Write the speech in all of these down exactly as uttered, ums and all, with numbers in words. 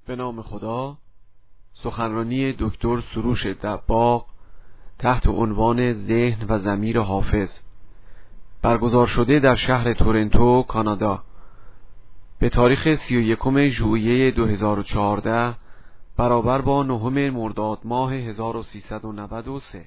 به نام خدا. سخنرانی دکتر سروش دباغ تحت عنوان ذهن و ضمیر حافظ، برگزار شده در شهر تورنتو، کانادا، به تاریخ سی و یکم ژوئیه دو هزار و چهارده برابر با نهم مرداد ماه هزار و سیصد و نود و سه.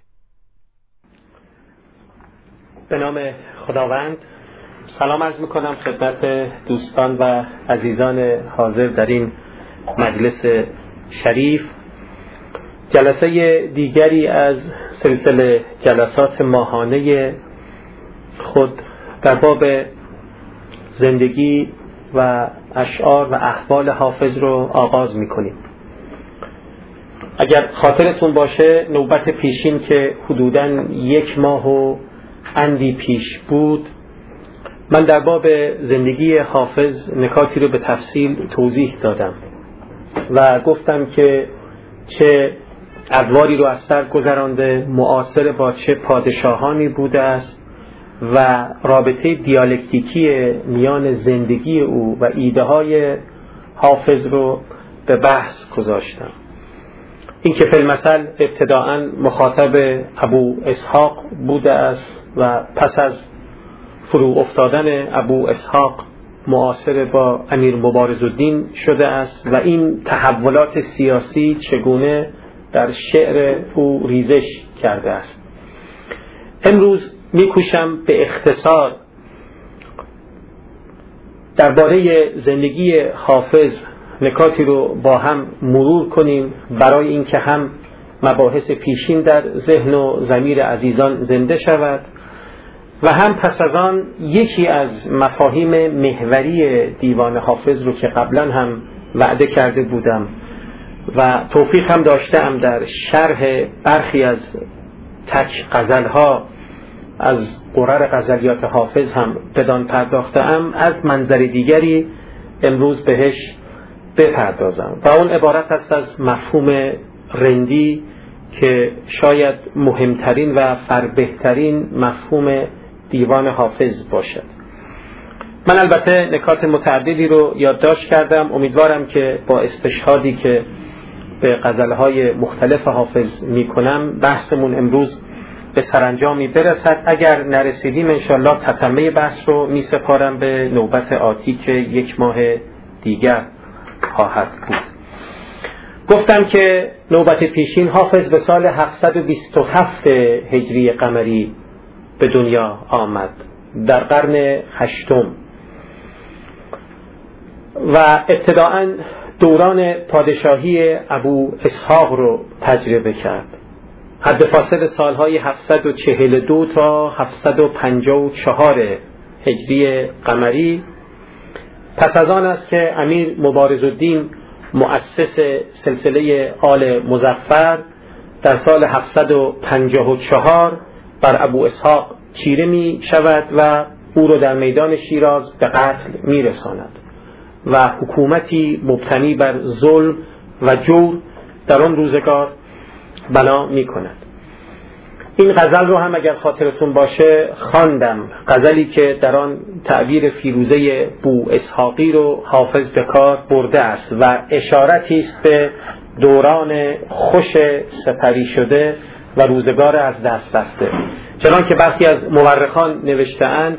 به نام خداوند. سلام عرض میکنم خدمت دوستان و عزیزان حاضر در این مجلس شریف. جلسه دیگری از سلسله جلسات ماهانه خود در باب زندگی و اشعار و احوال حافظ رو آغاز میکنیم. اگر خاطرتون باشه نوبت پیشین که حدوداً یک ماه و اندی پیش بود، من در باب زندگی حافظ نکاتی رو به تفصیل توضیح دادم و گفتم که چه ادواری رو از سر گذرانده، معاصر با چه پادشاهانی بوده است و رابطه دیالکتیکی میان زندگی او و ایده های حافظ رو به بحث گذاشتم. این که فی المثل ابتداءً مخاطب ابو اسحاق بوده است و پس از فرو افتادن ابو اسحاق معاصر با امیر مبارزالدین شده است و این تحولات سیاسی چگونه در شعر او ریزش کرده است. امروز میکوشم به اختصار درباره زندگی حافظ نکاتی رو با هم مرور کنیم، برای اینکه هم مباحث پیشین در ذهن و ضمیر عزیزان زنده شود و هم پس از آن یکی از مفاهیم محوری دیوان حافظ رو که قبلا هم وعده کرده بودم و توفیق هم داشتم در شرح برخی از تک غزلها از قرر غزلیات حافظ هم بدان پرداختم، از منظر دیگری امروز بهش بپردازم و اون عبارت است از مفهوم رندی که شاید مهمترین و فربهترین مفهوم دیوان حافظ باشد. من البته نکات متعددی رو یادداشت کردم، امیدوارم که با استشهادی که به غزلهای مختلف حافظ میکنم بحثمون امروز به سرانجامی برسد. اگر نرسیدیم انشالله تتمه بحث رو میسپارم به نوبت آتی که یک ماه دیگر خواهد بود. گفتم که نوبت پیشین حافظ به سال هفتصد و بیست و هفت هجری قمری به دنیا آمد در قرن هشتم و ابتداءً دوران پادشاهی ابو اسحاق رو تجربه کرد. حد فاصل سالهای هفتصد و چهل و دو تا هفتصد و پنجاه و چهار هجری قمری. پس از آن است که امیر مبارزالدین مؤسس سلسله آل مظفر در سال هفتصد و پنجاه و چهار بر ابو اسحاق چیره می شود و او را در میدان شیراز به قتل می رساند و حکومتی مبتنی بر ظلم و جور در آن روزگار بنا می کند. این غزل رو هم اگر خاطرتون باشه خواندم، غزلی که در آن تعبیر فیروزه بو اسحاقی رو حافظ به کار برده است و اشارتی است به دوران خوش سپری شده و روزگار از دست رفته. چنان که برخی از مورخان نوشته‌اند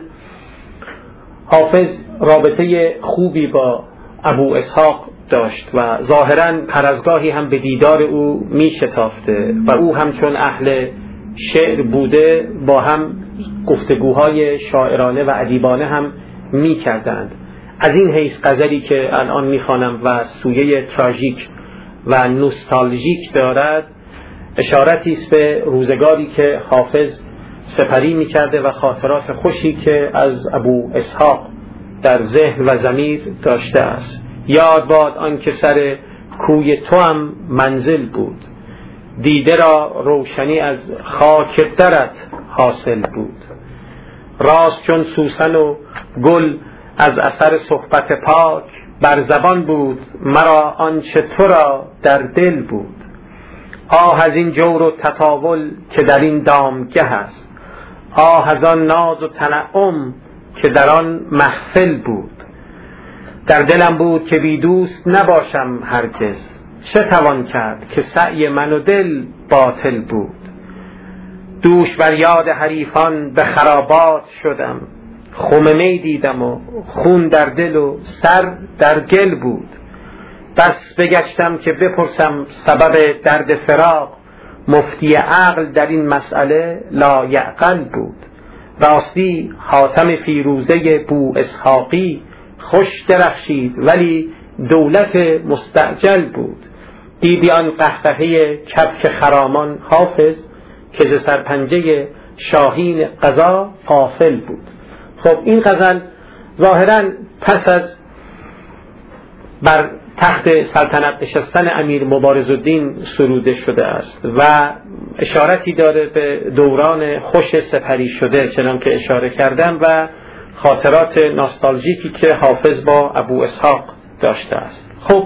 حافظ رابطه خوبی با ابو اسحاق داشت و ظاهراً هر از گاهی هم به دیدار او می شتافته و او هم چون اهل شعر بوده با هم گفتگوهای شاعرانه و ادیبانه هم می کردند. از این حیث غزلی که الان می خوانم و سویه تراژیک و نوستالژیک دارد اشارتی است به روزگاری که حافظ سپری می کرده و خاطرات خوشی که از ابو اسحاق در ذهن و ضمیر داشته است. یاد باد آن که سر کوی تو هم منزل بود، دیده را روشنی از خاک درت حاصل بود. راست چون سوسن و گل از اثر صحبت پاک، بر زبان بود مرا آنچه تو را در دل بود. آه از این جور و تطاول که در این دامگه است، آه از آن ناز و تنعم که در آن محفل بود. در دلم بود که بی دوست نباشم هرگز، چه توان کرد که سعی من و دل باطل بود. دوش بر یاد حریفان به خرابات شدم، خم می دیدم و خون در دل و سر در گل بود. بس بگشتم که بپرسم سبب درد فراق، مفتی عقل در این مسئله لایعقل بود. راستی حاتم فیروزه بو اسحاقی خوش درخشید، ولی دولت مستعجل بود. دیدی آن قهقهه کبک خرامان حافظ، که ز سرپنجه شاهین قضا غافل بود. خب این غزل ظاهراً پس از بر تخت سلطنت نشستن امیر مبارزالدین سروده شده است و اشارتی داره به دوران خوش سپری شده، چنان که اشاره کردم، و خاطرات ناستالژیکی که حافظ با ابو اسحاق داشته است. خب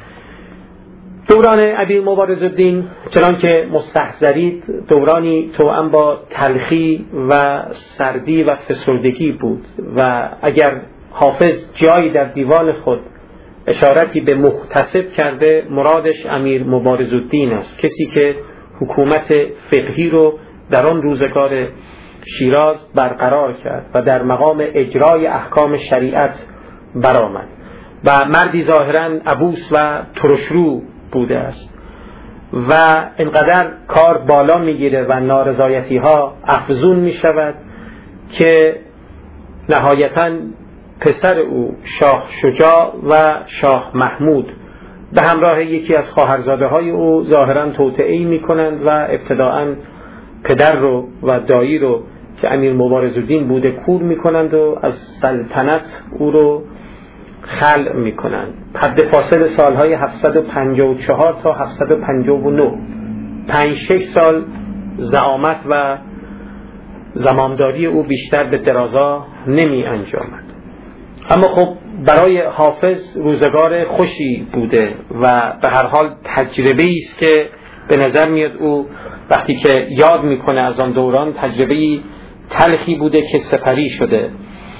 دوران امیر مبارزالدین چنان که مستحضرید دورانی توأم با تلخی و سردی و فسردگی بود و اگر حافظ جایی در دیوان خود اشارتی به محتسب کرده، مرادش امیر مبارزالدین است، کسی که حکومت فقهی رو در آن روزگار شیراز برقرار کرد و در مقام اجرای احکام شریعت برآمد و مردی ظاهراً عبوس و ترشرو بوده است و اینقدر کار بالا میگیره و نارضایتی ها افزون می شود که نهایتاً پسر او شاه شجاع و شاه محمود به همراه یکی از خواهرزاده های او ظاهراً توطئه‌ای می کنند و ابتداءً پدر رو و دایی رو که امیر مبارزالدین بوده کور می کنند و از سلطنت او رو خلع می کنند. حد فاصل سالهای هفتصد و پنجاه و چهار تا هفتصد و پنجاه و نه، پنج شش سال زعامت و زمامداری او بیشتر به درازا نمی انجامد. اما خب برای حافظ روزگار خوشی بوده و به هر حال تجربه‌ای است که به نظر میاد او وقتی که یاد میکنه از آن دوران تجربه‌ای تلخی بوده که سپری شده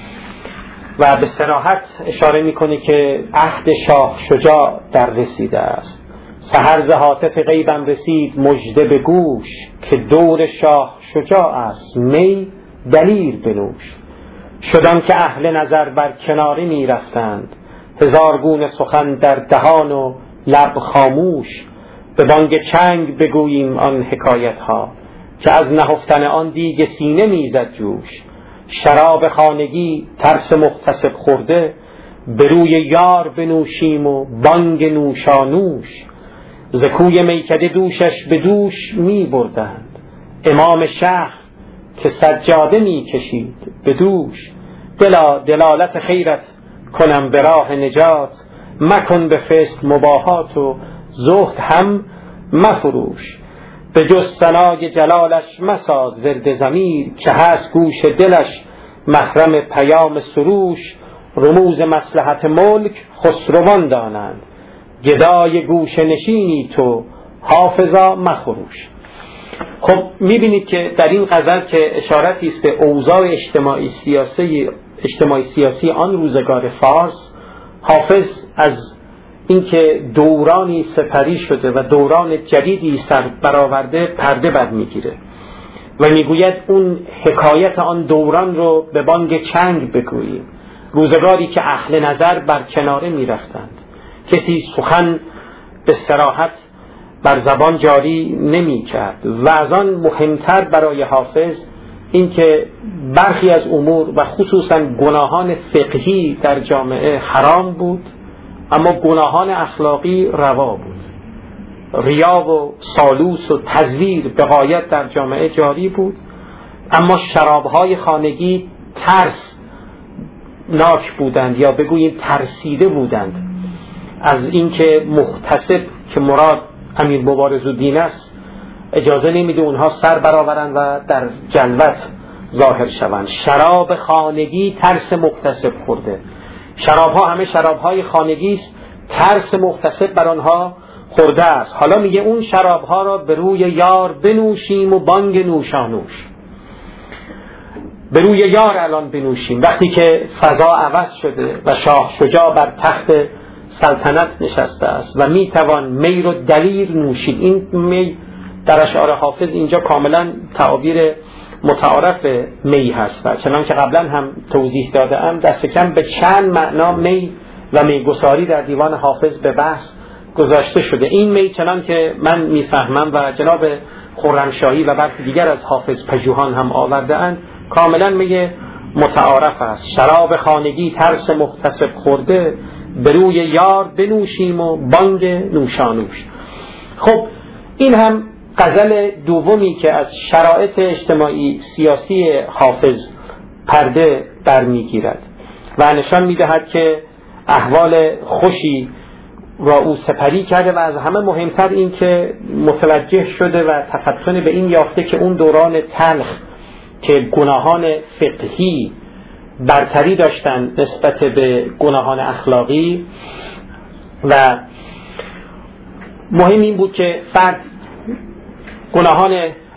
و به صراحت اشاره میکنه که عهد شاه شجاع در رسیده است. سحر ز هاتف غیبم رسید مژده به گوش، که دور شاه شجاع است می دلیر بنوش. شدان که اهل نظر بر کناری می رفتند، هزار گونه سخن در دهان و لب خاموش. به بانگ چنگ بگوییم آن حکایت ها، که از نهفتن آن دیگ سینه میزد جوش. شراب خانگی ترس محتسب خورده، به روی یار بنوشیم و بانگ نوشانوش. ز کوی میکده دوشش به دوش می بردند، امام شهر که سجاده می کشید به دوش. دلا دلالت خیرت کنم به راه نجات، مکن به فسق مباهات و زهد هم مفروش. به جز ثنای جلالش مساز ورد ضمیر، که هست گوش دلش محرم پیام سروش. رموز مصلحت ملک خسروان دانند، گدای گوش نشینی تو حافظا مخروش. خب میبینید که در این غزل که اشارتی است به اوضاع اجتماعی سیاسی اجتماعی سیاسی آن روزگار فارس، حافظ از اینکه دورانی سپری شده و دوران جدیدی سر برآورده پرده بر میگیره و میگوید اون حکایت آن دوران رو به بانگ چنگ بگوییم. روزگاری که اهل نظر بر کناره میرفتند، کسی سخن به صراحت بر زبان جاری نمی کرد و از آن مهمتر برای حافظ این که برخی از امور و خصوصا گناهان فقهی در جامعه حرام بود، اما گناهان اخلاقی روا بود. ریا و سالوس و تزویر به غایت در جامعه جاری بود، اما شرابهای خانگی ترس ناک بودند یا بگوییم ترسیده بودند از اینکه محتسب که مراد امیر مبارزالدین است اجازه نمیده اونها سر برآورند و در جلوت ظاهر شوند. شراب خانگی ترس محتسب خورده، شرابها همه شرابهای خانگی است، ترس محتسب بر آنها خورده است. حالا میگه اون شرابها را به روی یار بنوشیم و بانگ نوشانوش. به روی یار الان بنوشیم. وقتی که فضا عوض شده و شاه شجاع بر تخت سلطنت نشسته است و میتوان می رو دلیر نوشید. این می در اشعار حافظ اینجا کاملا تعابیر متعارف می هست و چنان که قبلا هم توضیح دادم دست کم به چند معنا می و میگساری در دیوان حافظ به بحث گذاشته شده. این می چنان که من میفهمم و جناب خرمشاهی و برخی دیگر از حافظ پژوهان هم آورده اند کاملا می متعارف است. شراب خانگی ترس محتسب خورده، به روی یار بنوشیم و بانگ نوشانوش. خب این هم غزل دومی که از شرایط اجتماعی سیاسی حافظ پرده در میگیرد و نشان میدهد که احوال خوشی را او سپری کرده و از همه مهمتر این که متوجه شده و تفتن به این یافته که اون دوران تلخ که گناهان فقهی برتری داشتن نسبت به گناهان اخلاقی و مهم این بود که فرد گناهان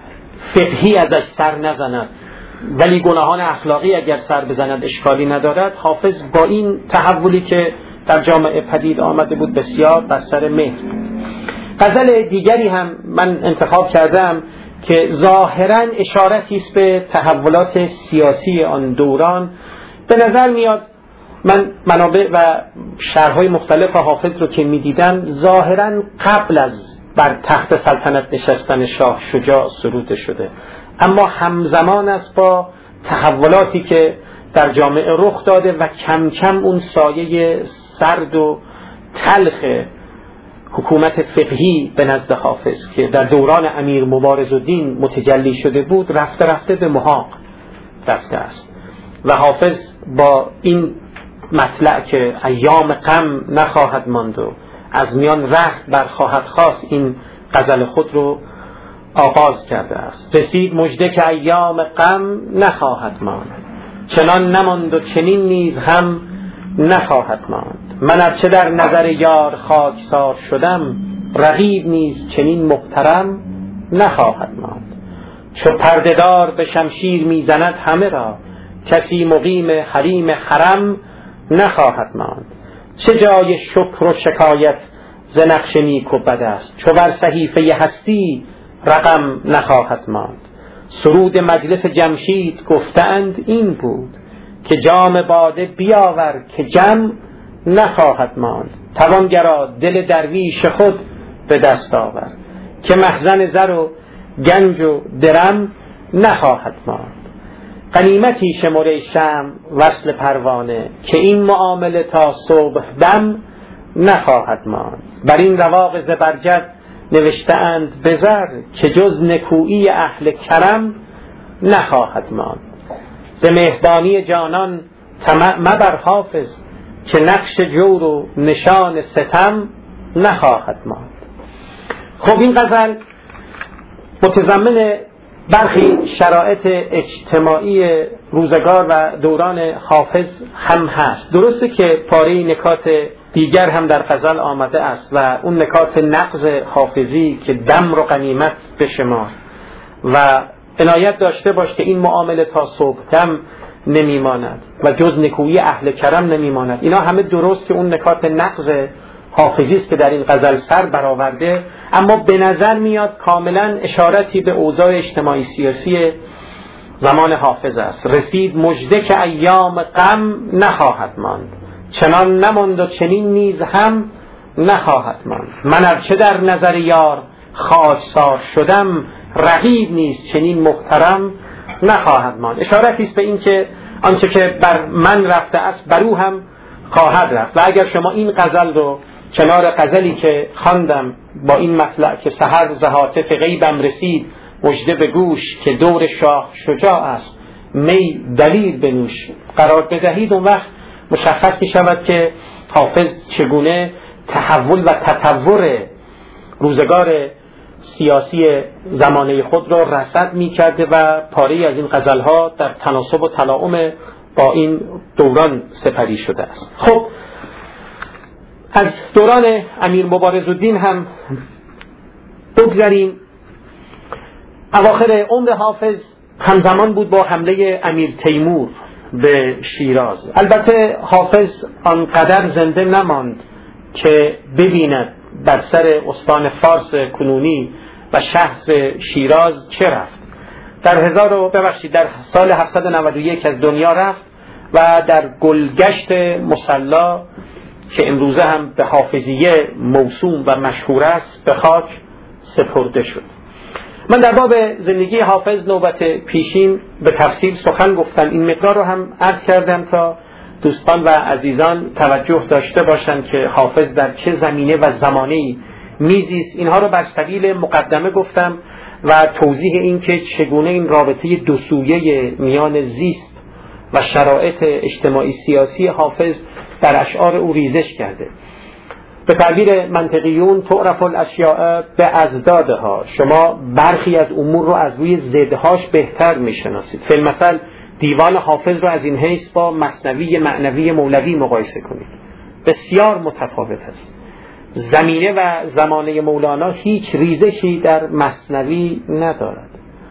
فقهی ازش سر نزند ولی گناهان اخلاقی اگر سر بزند اشکالی ندارد. حافظ با این تحولی که در جامعه پدید آمده بود بسیار بر سر مهر. غزل دیگری هم من انتخاب کردم که ظاهراً اشارتی است به تحولات سیاسی آن دوران. به نظر میاد من منابع و شرح‌های مختلف حافظ رو که می‌دیدم ظاهراً قبل از بر تخت سلطنت نشستن شاه شجاع سروده شده، اما همزمان است با تحولاتی که در جامعه رخ داده و کم کم اون سایه سرد و تلخ حکومت فقهی به نزد حافظ که در دوران امیر مبارزالدین متجلی شده بود رفته رفته به محاق رفته است و حافظ با این مطلع که ایام غم نخواهد ماند و از میان رخت برخواهد خواست این غزل خود رو آغاز کرده است. رسید مژده که ایام غم نخواهد ماند، چنان نماند و چنین نیز هم نخواهد ماند. من ارچه در نظر یار خاکسار شدم، رقیب نیز چنین محترم نخواهد ماند. چو پردهدار به شمشیر میزند همه را، کسی مقیم حریم حرم نخواهد ماند. چه جای شکر و شکایت ز نقش نیک و بد است، چو بر صحیفه هستی رقم نخواهد ماند. سرود مجلس جمشید گفتند این بود، که جام باده بیاور که جم نخواهد ماند. توانگرا دل درویش خود به دست آور، که مخزن زر و گنج و درم نخواهد ماند. غنیمتی شمر شمع وصل پروانه، که این معامله تا صبح دم نخواهد ماند. بر این رواق زبرجد نوشته اند بزر، که جز نکویی اهل کرم نخواهد ماند. ز مهربانی جانان طمع مبر حافظ، که نقش جور و نشان ستم نخواهد ماند. خب این غزل متضمن برخی شرایط اجتماعی روزگار و دوران حافظ هم هست. درسته که پاره نکات دیگر هم در غزل آمده است و اون نکات نقض حافظی که دم رو غنیمت بشمار و عنایت داشته باش که این معامله تا صبح دم نمیماند و جز نکویی اهل کرم نمیماند. اینا همه درست که اون نکات نقض حافظی است که در این غزل سر برآورده، اما به نظر میاد کاملا اشارتی به اوضاع اجتماعی سیاسی زمان حافظ است. رسید مژده که ایام غم نخواهد ماند، چنان نماند و چنین نیز هم نخواهد ماند. من ارچه در نظر یار خاکسار شدم، رقیب نیز چنین محترم نخواهد ماند. اشارتی است به این که آنچه که بر من رفته است بر او هم خواهد رفت. و اگر شما این غزل رو کنار غزلی که خواندم با این مطلع که سحر ز هاتف غیبم رسید مژده به گوش، که دور شاه شجاع است می دلیر بنوش قرار بدهید، اون وقت مشخص می شود که حافظ چگونه تحول و تطور روزگار سیاسی زمانه خود را رصد می کرده و پاره از این غزلها در تناسب و تلاؤم با این دوران سپری شده است. خب از دوران امیر مبارزالدین هم بگذاریم. اواخر عمر حافظ همزمان بود با حمله امیر تیمور به شیراز. البته حافظ آنقدر زنده نماند که ببیند بر سر استان فارس کنونی و شهر شیراز چه رفت. در هزار و ببخشید در سال هفتصد و نود و یک از دنیا رفت و در گلگشت مصلا که امروزه هم به حافظیه موسوم و مشهور است به خاک سپرده شد. من در باب زندگی حافظ نوبت پیشین به تفصیل سخن گفتم. این مقدار رو هم عرض کردم تا دوستان و عزیزان توجه داشته باشند که حافظ در چه زمینه و زمانه‌ای میزیست. اینها رو بر سبیل مقدمه گفتم و توضیح این که چگونه این رابطه دو سویه میان زیست و شرایط اجتماعی سیاسی حافظ در اشعار او ریزش کرده. به تعبیر منطقیون تعرف الاشیاء به ازدادها، شما برخی از امور رو از روی ضدهاش بهتر میشناسید. فی المثل دیوان حافظ رو از این حیث با مثنوی معنوی مولوی مقایسه کنید، بسیار متفاوت است. زمینه و زمانه مولانا هیچ ریزشی در مثنوی ندارد.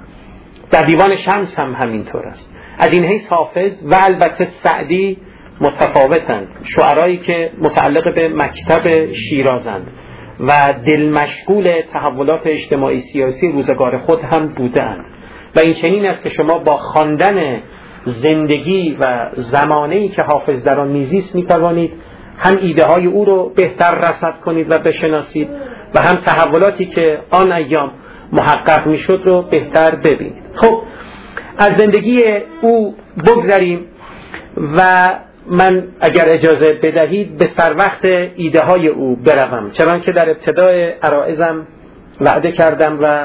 در دیوان شمس هم همینطور است. از این حیث حافظ و البته سعدی متفاوتند، شعرایی که متعلق به مکتب شیرازند و دل مشغول تحولات اجتماعی سیاسی روزگار خود هم بودند. و این چنین است که شما با خواندن زندگی و زمانه‌ای که حافظ در آن میزیست میتوانید هم ایده های او رو بهتر رصد کنید و بشناسید و هم تحولاتی که آن ایام محقق میشد رو بهتر ببینید. خب از زندگی او بگذریم و من اگر اجازه بدهید به سر وقت ایده های او بروم، چنان که در ابتدای عرائزم وعده کردم و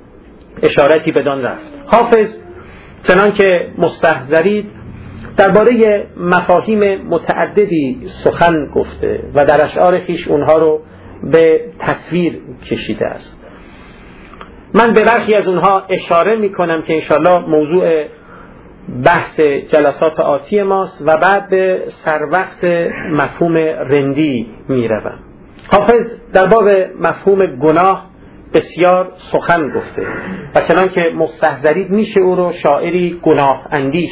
اشارتی بدان رفت. حافظ چنان که مستحضرید درباره مفاهیم متعددی سخن گفته و در اشعار خویش اونها رو به تصویر کشیده است. من به برخی از اونها اشاره می کنم که انشالله موضوع بحث جلسات آتی ماست و بعد به سر وقت مفهوم رندی می روم. حافظ در باب مفهوم گناه بسیار سخن گفته و چنان که مستحضرید میشه او رو شاعری گناه اندیش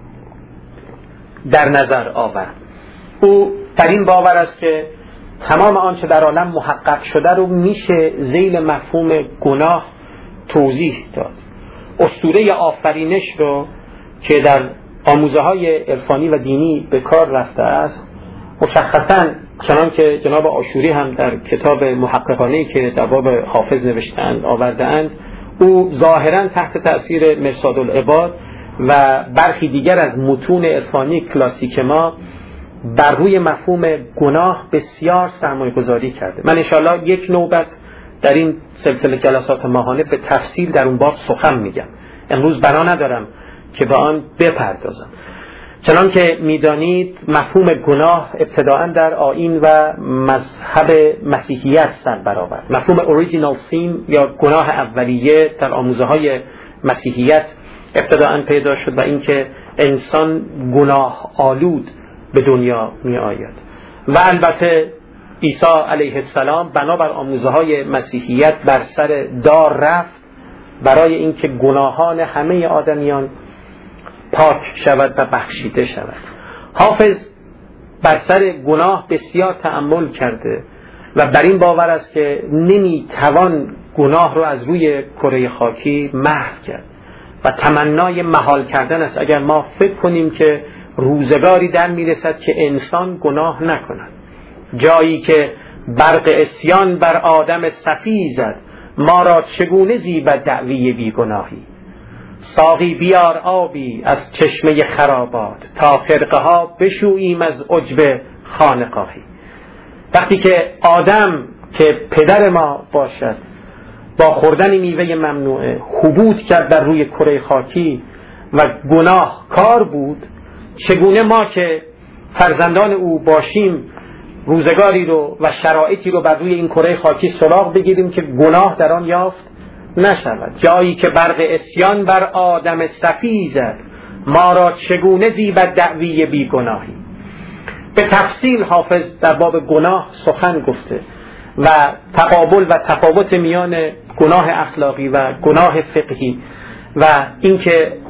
در نظر آورد. او در این باور است که تمام آنچه در عالم محقق شده رو میشه ذیل مفهوم گناه توضیح داد. اسطوره آفرینش رو که در آموزه های عرفانی و دینی به کار رفته است مشخصاً چنان که جناب آشوری هم در کتاب محققانه‌ای که در باب حافظ نوشتند آورده‌اند، او ظاهراً تحت تأثیر مرصاد العباد و برخی دیگر از متون عرفانی کلاسیک ما بر روی مفهوم گناه بسیار سرمایه گذاری کرده. من انشاءالله یک نوبت در این سلسله جلسات ماهانه به تفصیل در اون باب سخن میگم. امروز بنا ندارم که به آن بپردازم. چنان که میدانید مفهوم گناه ابتداءً در آیین و مذهب مسیحیت سر برآورد. مفهوم اوریجینال سین یا گناه اولیه در آموزه های مسیحیت ابتداءً پیدا شد و اینکه انسان گناه آلود به دنیا می آید و البته عیسی علیه السلام بنابر آموزه های مسیحیت بر سر دار رفت برای اینکه گناهان همه آدمیان پاک شود و بخشیده شود. حافظ بر سر گناه بسیار تأمل کرده و بر این باور است که نمی توان گناه رو از روی کره خاکی محو کرد و تمنای محال کردن است اگر ما فکر کنیم که روزگاری در می رسد که انسان گناه نکند. جایی که برق عصیان بر آدم صفی زد، ما را چگونه زیبد دعوی بیگناهی. ساقی بیار آبی از چشمه خرابات، تا خرقه ها بشوییم از عجب خانقاهی. وقتی که آدم که پدر ما باشد با خوردن میوه ممنوعه حبود کرد در روی کره خاکی و گناه کار بود، چگونه ما که فرزندان او باشیم روزگاری رو و شرایطی رو بر روی این کره خاکی سراغ بگیریم که گناه در آن یافت نشود. جایی که برق عصیان بر آدم صفی زد، ما را چگونه زیبد دعوی بیگناهی. به تفصیل حافظ در باب گناه سخن گفته و تقابل و تفاوت میان گناه اخلاقی و گناه فقهی و اینکه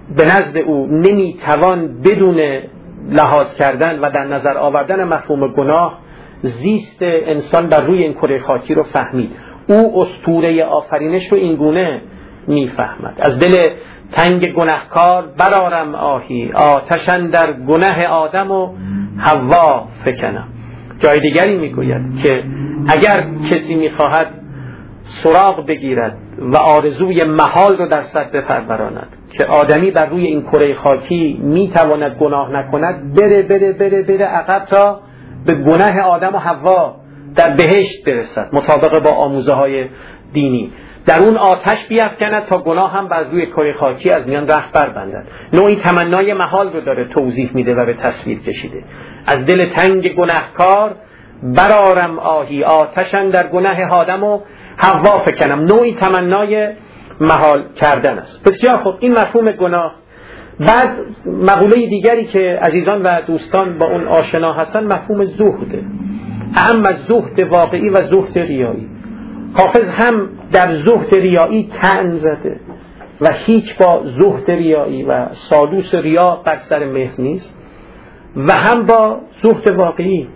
به نزد او نمیتوان بدون لحاظ کردن و در نظر آوردن مفهوم گناه زیست انسان بر روی این کره خاکی رو فهمید. او اسطوره آفرینش رو این گونه میفهمد: از دل تنگ گناهکار برارم آهی، آتشن در گناه آدم و حوا فکنم. جای دیگری میگوید که اگر کسی میخواهد سراغ بگیرد و آرزوی محال رو در سر بپروراند که آدمی بر روی این کره خاکی میتواند گناه نکند، بره بره بره بره عقب تا به گناه آدم و حوا در بهشت برسد مطابق با آموزه های دینی، در اون آتش بیفکند تا گناه هم بر روی کره خاکی از میان رخت بربندد. نوعی تمنای محال رو داره توضیح میده و به تصویر کشیده: از دل تنگ گناهکار برارم آهی، آتشن در گناه آدم و حوا فکنم. نوعی تمنای محال کردن است. بسیار خوب، این مفهوم گناه. بعد مقوله دیگری که عزیزان و دوستان با اون آشنا هستن مفهوم زهده، اهم از زهد واقعی و زهد ریایی. حافظ هم در زهد ریایی طعن زده و هیچ با زهد ریایی و سالوس ریا بر سر مهر نیست، و هم با زهد واقعی،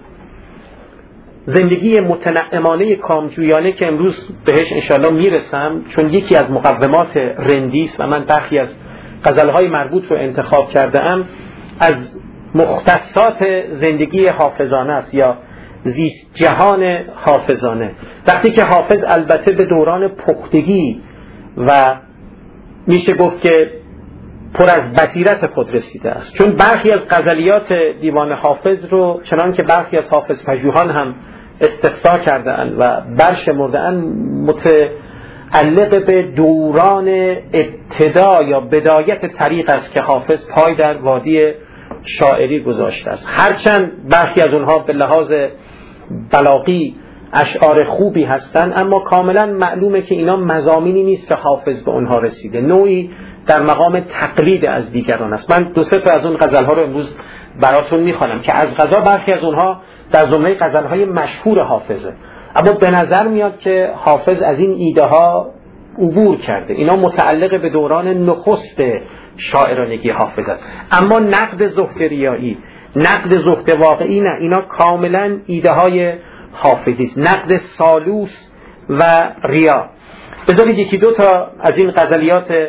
زندگی متنعمانه کامجویانه که امروز بهش انشاءالله میرسم، چون یکی از مقومات رندیست و من برخی از غزلهای مربوط رو انتخاب کرده ام، از مختصات زندگی حافظانه است یا زیست جهان حافظانه. وقتی که حافظ البته به دوران پختگی و میشه گفت که پر از بصیرت خود رسیده است، چون برخی از غزلیات دیوان حافظ رو چنان که برخی از حافظ پژوهان هم استقصا کرده اند و برشمرده اند متعلق به دوران ابتدا یا بدایت طریق است که حافظ پای در وادی شاعری گذاشته است. هرچند برخی از اونها به لحاظ بلاغی اشعار خوبی هستند، اما کاملا معلومه که اینا مضامینی نیست که حافظ به اونها رسیده، نوعی در مقام تقلید از دیگران است. من دو سه تا از اون غزل‌ها رو امروز براتون میخوانم که از قضا برخی از اونها در زمره غزل‌های مشهور حافظه، اما به نظر میاد که حافظ از این ایده ها عبور کرده. اینا متعلق به دوران نخست شاعرانگی حافظ است. اما نقد زهد ریایی، نقد زهد واقعی نه، اینا کاملا ایده های حافظی است، نقد سالوس و ریا. بذارید یکی دو تا از این غزلیات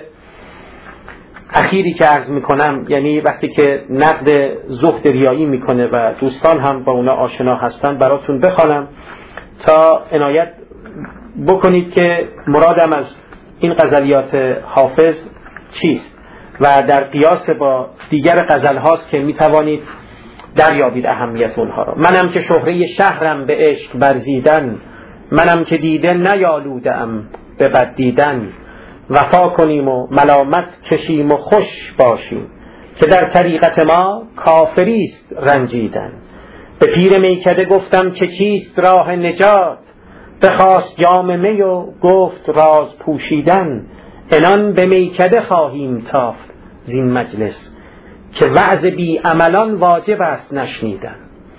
اخیری که عرض میکنم، یعنی وقتی که نقد زهد ریایی میکنه و دوستان هم با اونا آشنا هستن، براتون بخوانم تا عنایت بکنید که مرادم از این غزلیات حافظ چیست و در قیاس با دیگر غزل هاست که میتوانید دریابید اهمیت اونها را. منم که شهره شهرم به عشق ورزیدن، منم که دیده نیالودم به بد دیدن، وفا کنیم و ملامت کشیم و خوش باشیم، که در طریقت ما کافریست رنجیدن. به پیر میکده گفتم که چیست راه نجات، بخواست جام می و گفت راز پوشیدن. انان به میکده خواهیم تافت زین مجلس، که وعظ بی عملان واجب است نشنیدن.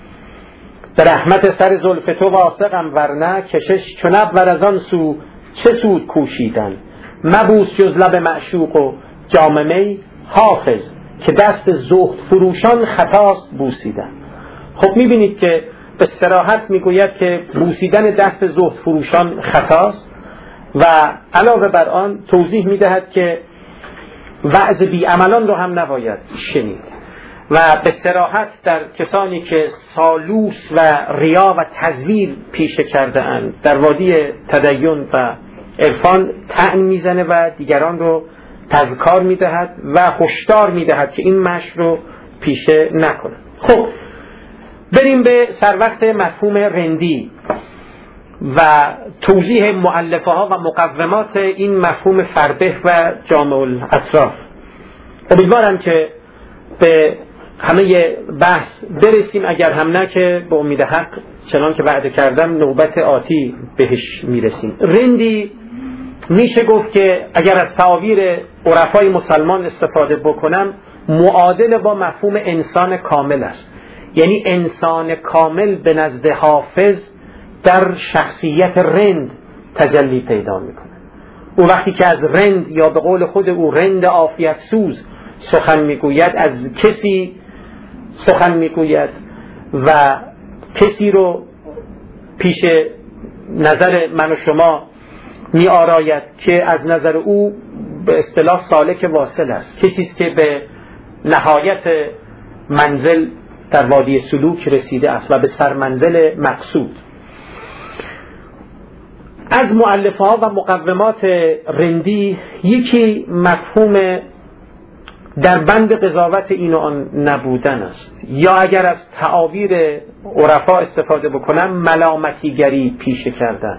به رحمت سر زلف تو واثقم، ورنه کشش چو نبود از آن سو چه سود کوشیدن. مبوس جز لب معشوق و جام می حافظ، که دست زهد فروشان خطاست بوسیدن. خب میبینید که به صراحت میگوید که بوسیدن دست زهد فروشان خطاست و علاوه بر آن توضیح میدهد که وعظ بی عملان رو هم نباید شنید و به صراحت در کسانی که سالوس و ریا و تزویر پیشه کرده اند در وادی تدین و عرفان طعن میزنه و دیگران رو تذکار میدهد و هشدار میدهد که این مشی رو پیشه نکنه. خب بریم به سر وقت مفهوم رندی و توضیح مؤلفه ها و مقومات این مفهوم فربه و جامع الاطراف. امیدوارم که به همه بحث برسیم، اگر هم نه که به امید حق چنان که وعده کردم نوبت آتی بهش میرسیم. رندی میشه گفت که اگر از تعابیر عرفای مسلمان استفاده بکنم معادل با مفهوم انسان کامل است. یعنی انسان کامل به نزد حافظ در شخصیت رند تجلی پیدا میکنه. او وقتی که از رند یا به قول خود او رند عافیت سوز سخن میگوید از کسی سخن میگوید و کسی رو پیش نظر من و شما می آراید که از نظر او به اصطلاح سالک واصل است، کسی است که به نهایت منزل در وادی سلوک رسیده است و به سرمنزل مقصود. از مؤلفه‌ها و مقومات رندی یکی مفهوم در بند قضاوت این و آن نبودن است، یا اگر از تعابیر عرفا استفاده بکنم ملامتیگری پیشه کردن.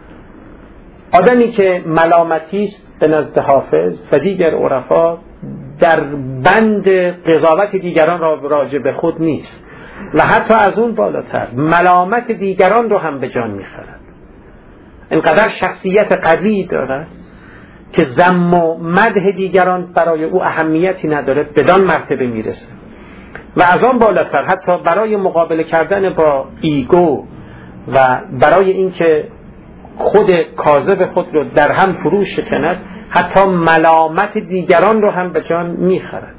آدمی که ملامتی است به نزد حافظ و دیگر عرفا در بند قضاوت دیگران را راجع به خود نیست و حتی از اون بالاتر ملامت دیگران رو هم به جان می‌خرد. اینقدر شخصیت قوی دارد که ذم و مدح دیگران برای او اهمیتی نداره، بدان مرتبه میرسه و از آن بالاتر حتی برای مقابله کردن با ایگو و برای اینکه خود کاذب خود رو در هم فرو شکند حتی ملامت دیگران رو هم به جان میخرد.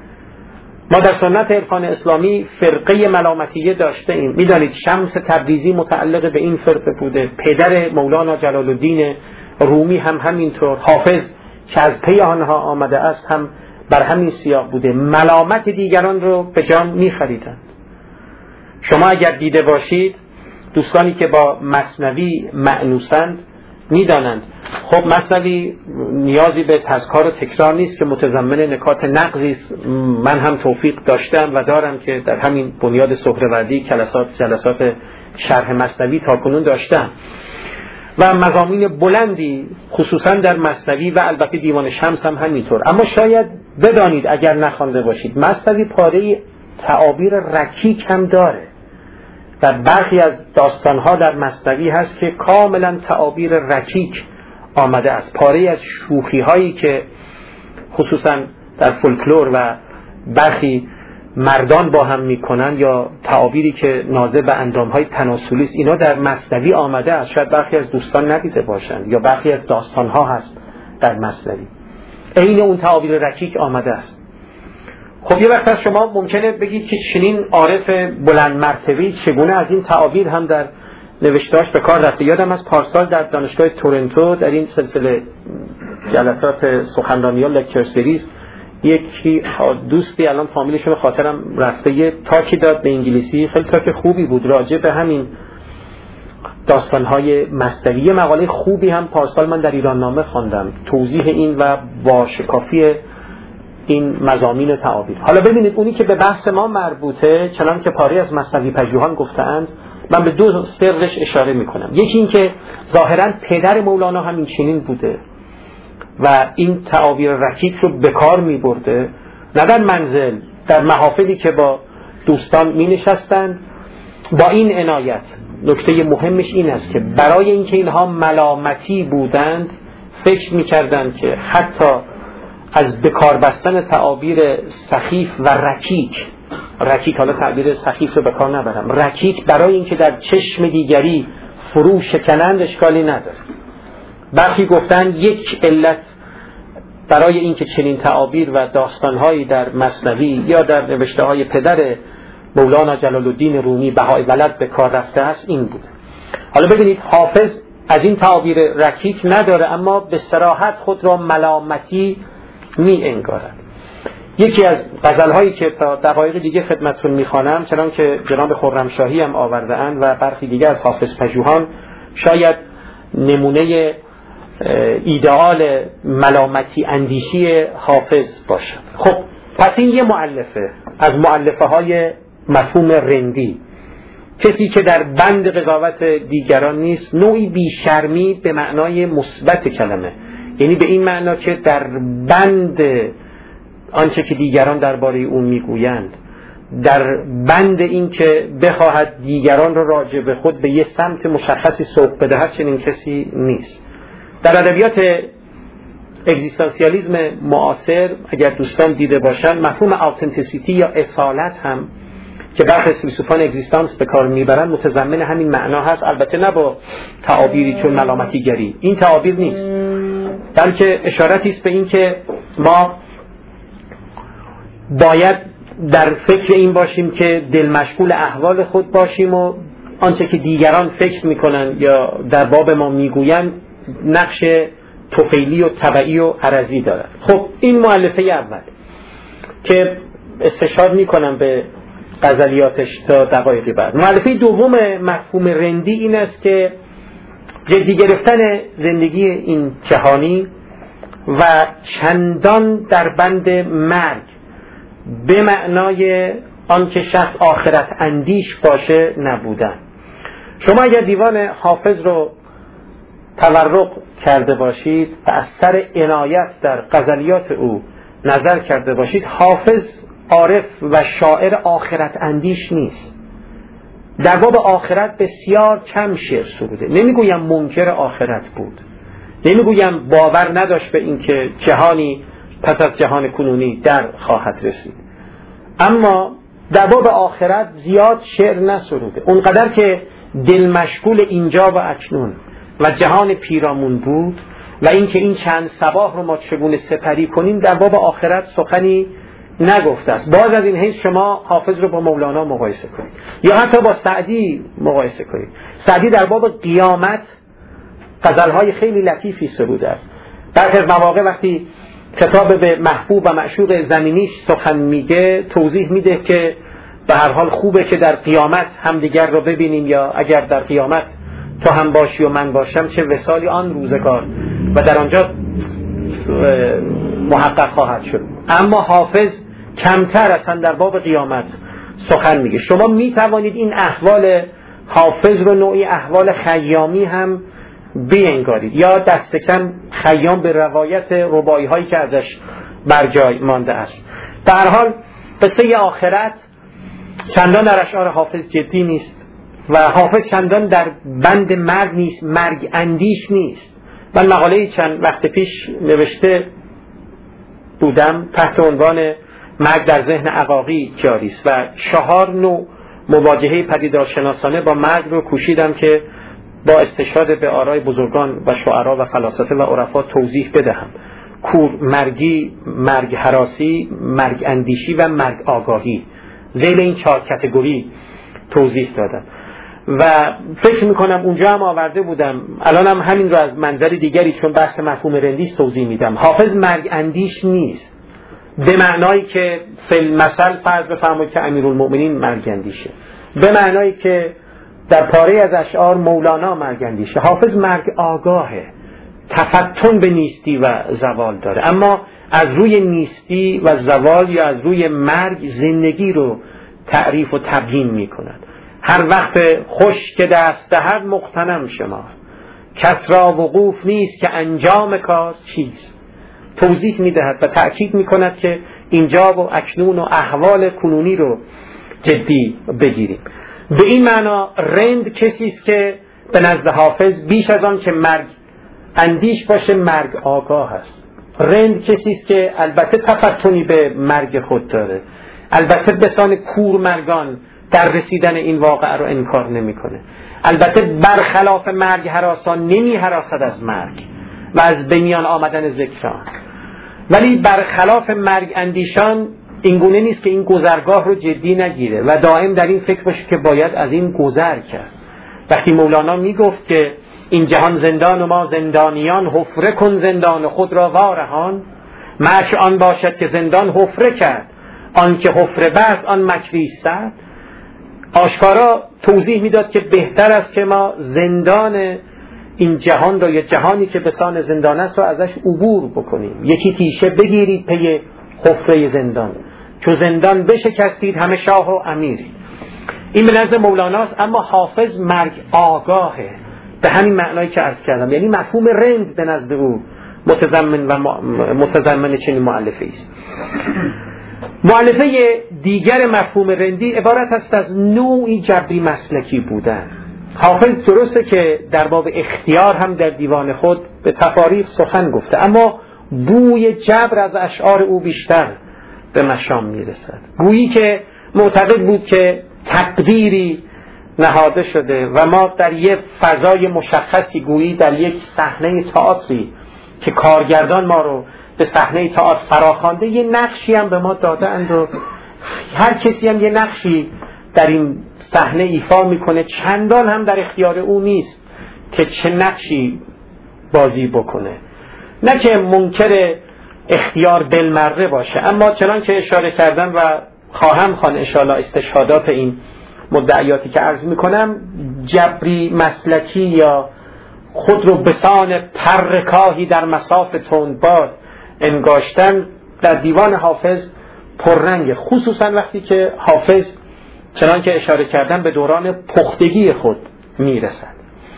ما در سنت عرفان اسلامی فرقه ملامتیه داشته ایم. میدانید شمس تبریزی متعلق به این فرقه بوده، پدر مولانا جلال الدین رومی هم همینطور، حافظ که از پی آنها آمده است هم بر همین سیاق بوده، ملامت دیگران رو به جان میخریدند. شما اگر دیده باشید دوستانی که با مثنوی مأنوسند میدانند خب مثنوی نیازی به تذکار و تکرار نیست که متضمن نکات نقضی است. من هم توفیق داشتم و دارم که در همین بنیاد سهروردی جلسات جلسات شرح مثنوی تاکنون داشتم و مضامین بلندی خصوصا در مثنوی و البته دیوان شمس هم همینطور. اما شاید بدانید اگر نخوانده باشید مثنوی پاره تعابیر رکیک هم داره و برخی از داستانها در مثنوی هست که کاملا تعابیر رکیک آمده است، پاره از شوخی هایی که خصوصا در فولکلور و برخی مردان با هم میکنن یا تعابیری که ناظر به اندامهای تناسلی است، اینا در مثنوی آمده است. شاید برخی از دوستان ندیده باشند یا برخی از داستانها هست در مثنوی عین اون تعابیر رکیک آمده است. خب یه وقت از شما ممکنه بگید که چنین عارف بلند مرتبه‌ای چگونه از این تعابیر هم در نوشته‌اش به کار رفته. یادم از پارسال در دانشگاه تورنتو در این سلسله جلسات سخنرانی ها لکچر سریز یکی دوستی الان فامیلشون خاطرم رفته یه تاکی داد به انگلیسی، خیلی تاک خوبی بود راجع به همین داستان‌های مثنوی. مقاله خوبی هم پارسال من در ایران نامه خواندم توضیح این و واشکافی این مضامین تعابیر. حالا ببینید اونی که به بحث ما مربوطه چنان که پاره از مثنوی پژوهان گفتند، من به دو سرش اشاره میکنم. یکی این که ظاهراً پدر مولانا همین چنین بوده و این تعابیر رکیک رو به کار می برده، نه در منزل، در محافلی که با دوستان می نشستند با این عنایت. نکته مهمش این است که برای اینکه اینها ملامتی بودند فکر می کردند که حتی از بکار بستن تعابیر سخیف و رکیک، رکیک حالا تعبیر سخیف رو به کار نبرم، رکیک برای اینکه در چشم دیگری فرو شکنند اشکالی نداره. برخی گفتن یک علت برای اینکه چنین تعابیر و داستانهایی در مثنوی یا در نوشته‌های پدر مولانا جلال الدین رومی بهای ولد به کار رفته است این بود. حالا ببینید حافظ از این تعابیر رکیک نداره اما به صراحت خود را ملامتی می انگارد. یکی از غزل‌هایی که تا دقایق دیگه خدمتتون می‌خوانم چنان که جناب خرمشاهی هم آورده‌اند و برخی دیگه از حافظ پژوهان شاید نمونه ایدئال ملامتی اندیشی حافظ باشد. خب پس این یه مؤلفه از مؤلفه های مفهوم رندی، کسی که در بند قضاوت دیگران نیست، نوعی بیشرمی به معنای مثبت کلمه، یعنی به این معنا که در بند آنچه که دیگران درباره او میگویند، در بند این که بخواهد دیگران را راجع به خود به یه سمت مشخصی سوق بدهد، چنین کسی نیست. در ادبیات اگزیستانسیالیسم معاصر اگر دوستان دیده باشند مفهوم اوتنتیسیتی یا اصالت هم که برخی از فیلسوفان اگزیستانس به کار میبرند متضمن همین معنا هست، البته نه با تعابیری چون ملامتیگری. این تعابیر نیست بلکه اشارتی است به این که ما باید در فکر این باشیم که دل مشغول احوال خود باشیم و آنچه که دیگران فکر میکنن یا در باب ما میگوین نقش طفیلی و تبعی و عرضی دارد. خب این مؤلفه اول که استشهاد میکنم به غزلیاتش تا دقایقی بعد. مؤلفه دوم مفهوم رندی این است که جدی گرفتن زندگی این جهانی و چندان در بند مرگ به معنای آن که شخص آخرت اندیش باشه نبودن. شما اگر دیوان حافظ رو تورق کرده باشید و از سر عنایت در غزلیات او نظر کرده باشید، حافظ عارف و شاعر آخرت اندیش نیست. در باب آخرت بسیار کم شعر سروده. نمیگویم منکر آخرت بود، نمیگویم باور نداشت به این که جهانی پس از جهان کنونی در خواهد رسید، اما در باب آخرت زیاد شعر نسروده. اونقدر که دل مشغول اینجا و اکنون و جهان پیرامون بود و اینکه این چند صباح رو ما چگونه سپری کنیم، در باب آخرت سخنی نگفته است. باز از این حیث شما حافظ رو با مولانا مقایسه کنید یا حتی با سعدی مقایسه کنید. سعدی در باب قیامت غزلهای خیلی لطیفی سروده است. در مواقع وقتی خطاب به محبوب و معشوق زمینیش سخن میگه توضیح میده که به هر حال خوبه که در قیامت همدیگر رو ببینیم، یا اگر در قیامت تو هم باشی و من باشم چه وصالی آن روزگار، و در آنجا محقق خواهد شد. اما حافظ کمتر اصلا در باب قیامت سخن میگه. شما میتوانید این احوال حافظ رو نوعی احوال خیامی هم بینگارید، یا دست کم خیام به روایت رباعی هایی که ازش برجای مانده است. در هر حال قصه آخرت چندان در اشعار حافظ جدی نیست و حافظ چندان در بند مرگ نیست، مرگ اندیش نیست. من مقاله چند وقت پیش نوشته بودم تحت عنوان مرگ در ذهن عقاقی جاری است و چهار نوع مواجهه پدیدارشناسانه با مرگ رو کوشیدم که با استشهاد به آرای بزرگان و شعرا و فلاسفه و عرفا توضیح بدهم. کور مرگی، مرگ هراسی، مرگ اندیشی و مرگ آگاهی، ذیل این چهار کاتگوری توضیح دادم و فکر میکنم اونجا هم آورده بودم، الان هم همین رو از منظر دیگری چون بحث مفهوم رندیس توضیح میدم. حافظ مرگ اندیش نیست به معنایی که فل مثل فرض بفرمایید که امیرالمؤمنین مرگ اندیشه، به معنایی که در پاره از اشعار مولانا مرگ اندیشه. حافظ مرگ آگاهه، تفتن به نیستی و زوال داره، اما از روی نیستی و زوال یا از روی مرگ زندگی رو تعریف و تبیین می کند. هر وقت خوش که دست دهد مغتنم شمار، کس را وقوف نیست که انجام کار چیست. توضیح می دهد و تأکید می کند که اینجا و اکنون و احوال کنونی رو جدی بگیریم. به این معنا رند کسی است که به نزد حافظ بیش از آن که مرگ اندیش باشه مرگ آگاه است. رند کسی است که البته تفتنی به مرگ خود داره، البته بسان کور مرگان در رسیدن این واقعه رو انکار نمیکنه، البته برخلاف مرگ هراسان نمی هراسد از مرگ و از بمیان آمدن ذکران، ولی برخلاف مرگ اندیشان اینگونه نیست که این گذرگاه رو جدی نگیره و دائم در این فکر باشه که باید از این گذر کرد. وقتی مولانا میگفت که این جهان زندان و ما زندانیان، حفره کن زندان خود را وارهان، مش آن باشد که زندان حفره کرد، آن که حفره بس آن مکریست. آشکارا توضیح میداد که بهتر است که ما زندان این جهان را یا جهانی که به سان زندان است رو ازش عبور بکنیم. یکی تیشه بگیرید پی حفره زندان، چو زندان بشکستید همه شاه و امیری. این به نظر مولاناست، اما حافظ مرگ آگاهه به همین معنایی که عرض کردم، یعنی مفهوم رند به نزد او متضمن و متضمن چنین مؤلفه است. مؤلفه دیگر مفهوم رندی عبارت است از نوعی جبری مسلکی بودن. حافظ درسته که در باب اختیار هم در دیوان خود به تفاریق سخن گفته، اما بوی جبر از اشعار او بیشتر به مشام میرسد. گویی که معتقد بود که تقدیری نهاده شده و ما در یک فضای مشخصی، گویی در یک صحنه تئاتری که کارگردان ما رو به صحنه تئاتر فراخوانده یه نقشی هم به ما داده اند و هر کسی هم یه نقشی در این صحنه ایفا میکنه، چندان هم در اختیار او نیست که چه نقشی بازی بکنه. نه که منکر اختیار بالمره باشه، اما چنان که اشاره کردم و خواهم خوان انشاءالله استشهادات این مدعیاتی که عرض میکنم، جبری مسلکی یا خود رو بسان پرکاهی در مساف تندباد انگاشتن در دیوان حافظ پررنگه، خصوصا وقتی که حافظ چنان که اشاره کردم به دوران پختگی خود میرسد.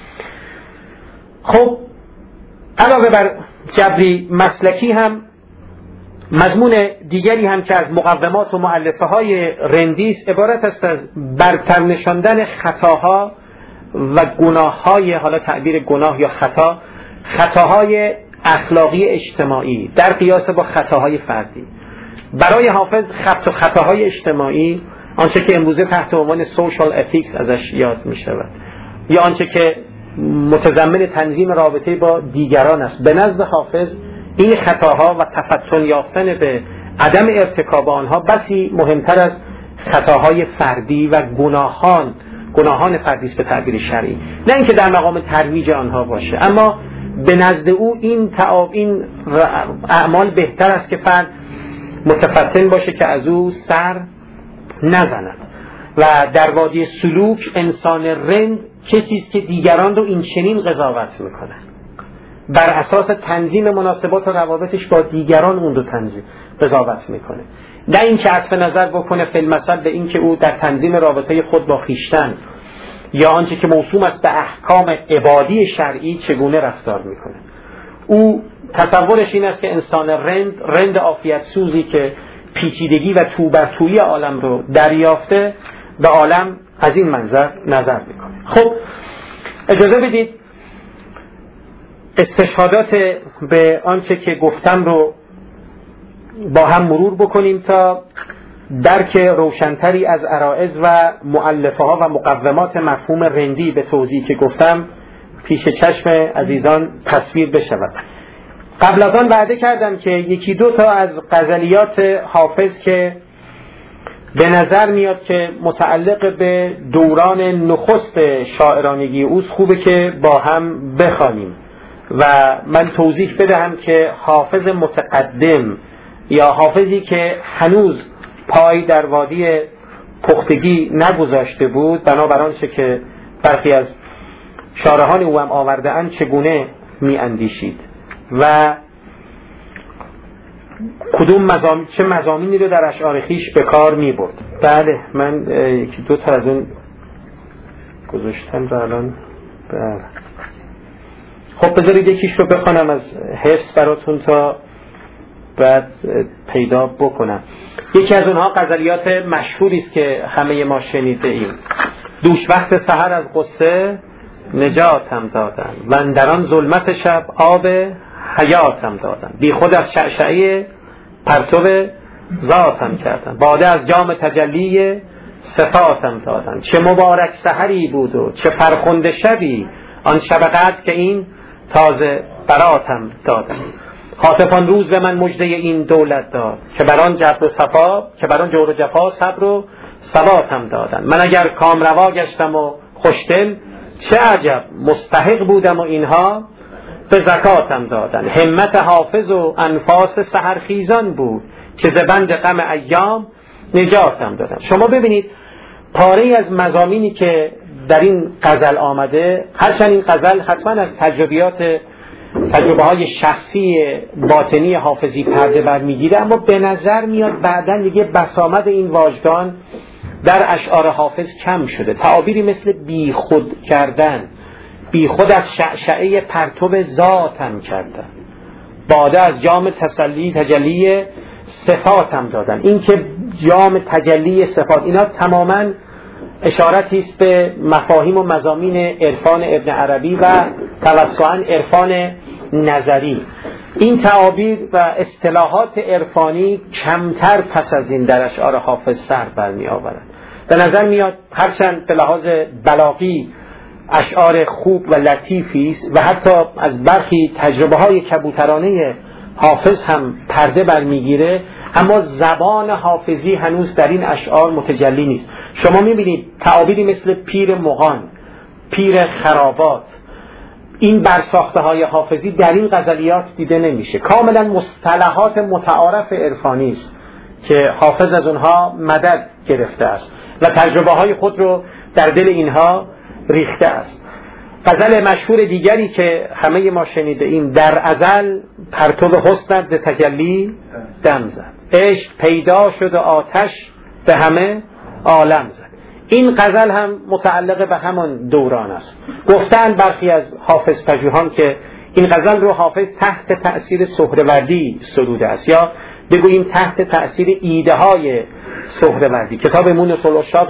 خب علاوه بر جبری مسلکی هم مضمون دیگری هم که از مقومات و مؤلفه های رندی است عبارت است از برتر نشاندن خطاها و گناه های، حالا تعبیر گناه یا خطا، خطاهای اخلاقی اجتماعی در قیاس با خطاهای فردی. برای حافظ خط و خطاهای اجتماعی آنچه که امروزه تحت عنوان سوشال اتیکس ازش یاد می شود یا آنچه که متضمن تنظیم رابطه با دیگران است، به نزد حافظ این خطاها و تفتن یافتن به عدم ارتکاب آنها بسی مهمتر از خطاهای فردی و گناهان گناهان فردی است به تعبیر شرعی، نه اینکه در مقام ترویج آنها باشه، اما به نزد او این تعاب این اعمال بهتر است که فرد متفتن باشه که از او سر نزند. و در وادی سلوک انسان رند کسی است که دیگران رو این چنین قضاوت میکنه، بر اساس تنظیم مناسبات و روابطش با دیگران اون رو تنظیم قضاوت میکنه، نه اینکه عطف نظر بکنه فی المثل به اینکه او در تنظیم رابطه خود با خویشتن یا آنچه که موسوم است به احکام عبادی شرعی چگونه رفتار میکنه. او تصورش این است که انسان رند رند عافیت سوزی که پیچیدگی و توبرتویی عالم رو دریافته به عالم از این منظر نظر میکنه. خب اجازه بدید استشهادات به آنچه که گفتم رو با هم مرور بکنیم تا درک روشنتری از عرائض و مؤلفه ها و مقومات مفهوم رندی به توضیحی که گفتم پیش چشم عزیزان تصویر بشود. قبل از آن وعده کردم که یکی دو تا از غزلیات حافظ که به نظر میاد که متعلق به دوران نخست شاعرانگی اوست خوبه که با هم بخوانیم و من توضیح بدهم که حافظ متقدم یا حافظی که هنوز پای در وادی پختگی نگذاشته بود بنابر آنچه که برخی از شارحان او هم آورده اند چگونه می اندیشید و کدوم مزامین چه مضامینی رو در اشعار خویش به کار می برد. بله من یکی دو تا از اون گذاشتم رو الان. بله خب بذارید یکیش رو بخونم از حفظ براتون تا بعد پیدا بکنم. یکی از اونها غزلیات مشهوری است که همه ما شنیده ایم. دوش وقت سحر از غصه نجاتم دادن و اندران ظلمت شب آب حیاتم دادن، بی خود از شعشعه پرتو ذاتم کردن، باده از جام تجلی صفاتم دادن، چه مبارک سحری بود و چه فرخنده شبی آن شب قدر که این تازه براتم دادن. خاطفان روز به من مژده این دولت داد که بران جبر و صفا که بران جور و جفا صبر و ثباتم دادن. من اگر کامروا گشتم و خوشدل چه عجب مستحق بودم و اینها به زکاتم دادن. همت حافظ و انفاس سحرخیزان بود که زبند غم ایام نجاتم دادن. شما ببینید پاره از مضامینی که در این غزل آمده، هرچند این غزل حتما از تجربیات تجربه های شخصی باطنی حافظی پرده بر میگیره، اما به نظر میاد بعداً دیگه بسامد این واژگان در اشعار حافظ کم شده. تعابیری مثل بی خود کردن، بی خود از شعشعه پرتو ذاتم کردن، باده از جام تسلی تجلی صفاتم دادن. این که جام تجلی صفات، اینا تماماً اشارتی است به مفاهیم و مضامین عرفان ابن عربی و توسعاً عرفان نظری. این تعابیر و اصطلاحات عرفانی کمتر پس از این در اشعار حافظ سر برمی آورد. به نظر میاد هرچند به لحاظ بلاغی اشعار خوب و لطیفی است و حتی از برخی تجربه های کبوترانه حافظ هم پرده برمیگیره، اما زبان حافظی هنوز در این اشعار متجلی نیست. شما میبینید تعابیری مثل پیر مغان، پیر خرابات، این برساخته های حافظی در این غزلیات دیده نمیشه. کاملا مصطلحات متعارف عرفانی است که حافظ از اونها مدد گرفته است و تجربه های خود رو در دل اینها ریخته است. غزل مشهور دیگری که همه ما شنیده ایم: در ازل پرتو حسنت ز تجلی دم زد، عشق پیدا شد و آتش به همه عالم زد. این غزل هم متعلق به همان دوران است. گفتن برخی از حافظ پژوهان که این غزل رو حافظ تحت تأثیر سهروردی سروده است، یا بگوییم تحت تأثیر ایده های سهروردی. کتاب مونس العشاق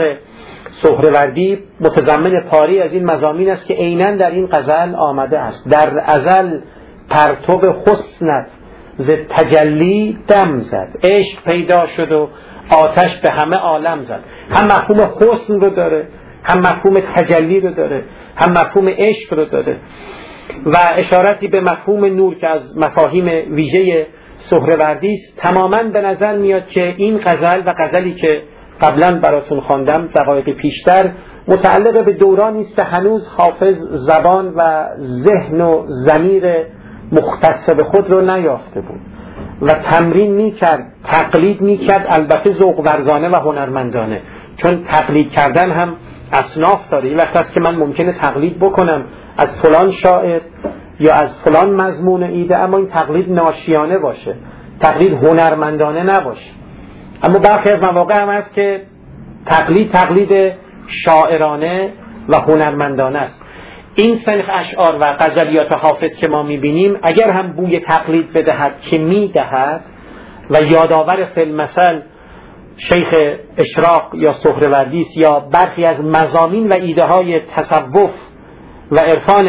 سهروردی متضمن پاری از این مضامین است که عیناً در این غزل آمده است: در ازل پرتو حسنت ز تجلی دم زد، عشق پیدا شد و آتش به همه عالم زد. هم مفهوم حسن رو داره، هم مفهوم تجلی رو داره، هم مفهوم عشق رو داره و اشارتی به مفهوم نور که از مفاهیم ویژه سهروردی است. تماماً به نظر میاد که این غزل و غزلی که قبلا براتون خواندم دقایق پیشتر متعلق به دورانی است که هنوز حافظ زبان و ذهن و ضمیر مختص به خود رو نیافته بود و تمرین میکرد، تقلید میکرد، البته ذوق ورزانه و هنرمندانه، چون تقلید کردن هم اصناف داره. این وقت است که من ممکنه تقلید بکنم از فلان شاعر یا از فلان مضمون ایده، اما این تقلید ناشیانه باشه، تقلید هنرمندانه نباشه. اما برخی از مواقع هم هست که تقلید تقلید شاعرانه و هنرمندانه است. این سنخ اشعار و غزلیات حافظ که ما میبینیم اگر هم بوی تقلید بدهد که میدهد و یادآور فی‌المثل شیخ اشراق یا سهروردی است یا برخی از مضامین و ایده های تصوف و عرفان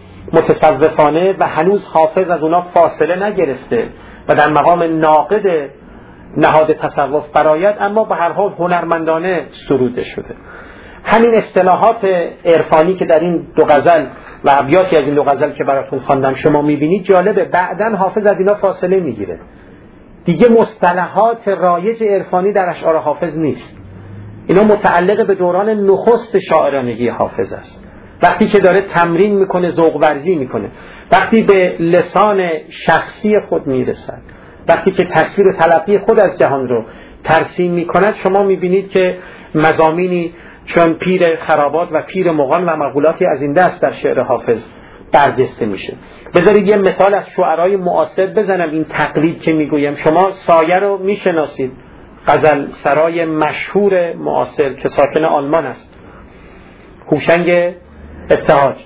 متصوفانه و هنوز حافظ از اونا فاصله نگرفته و در مقام ناقد نهاد تصوف برآید، اما به هر حال هنرمندانه سروده شده. همین اصطلاحات عرفانی که در این دو غزل و ابیاتی از این دو غزل که براتون خواندم شما میبینید جالبه، بعدن حافظ از اینا فاصله میگیره. دیگه مصطلحات رایج عرفانی در اشعار حافظ نیست. اینا متعلق به دوران نخست شاعرانگی حافظ است. وقتی که داره تمرین میکنه، ذوق ورزی میکنه، وقتی به لسان شخصی خود میرسد، وقتی که تصویر و تلقی خود از جهان رو ترسیم میکند، شما میبینید که مضامینی چون پیر خرابات و پیر مغان و مقولاتی از این دست در شعر حافظ برجسته میشه. بذارید یه مثال از شعرهای معاصر بزنم. این تقلید که میگویم، شما سایه رو میشناسید، غزل سرای مشهور معاصر که ساکن آلمان است، هوشنگ ابتهاج.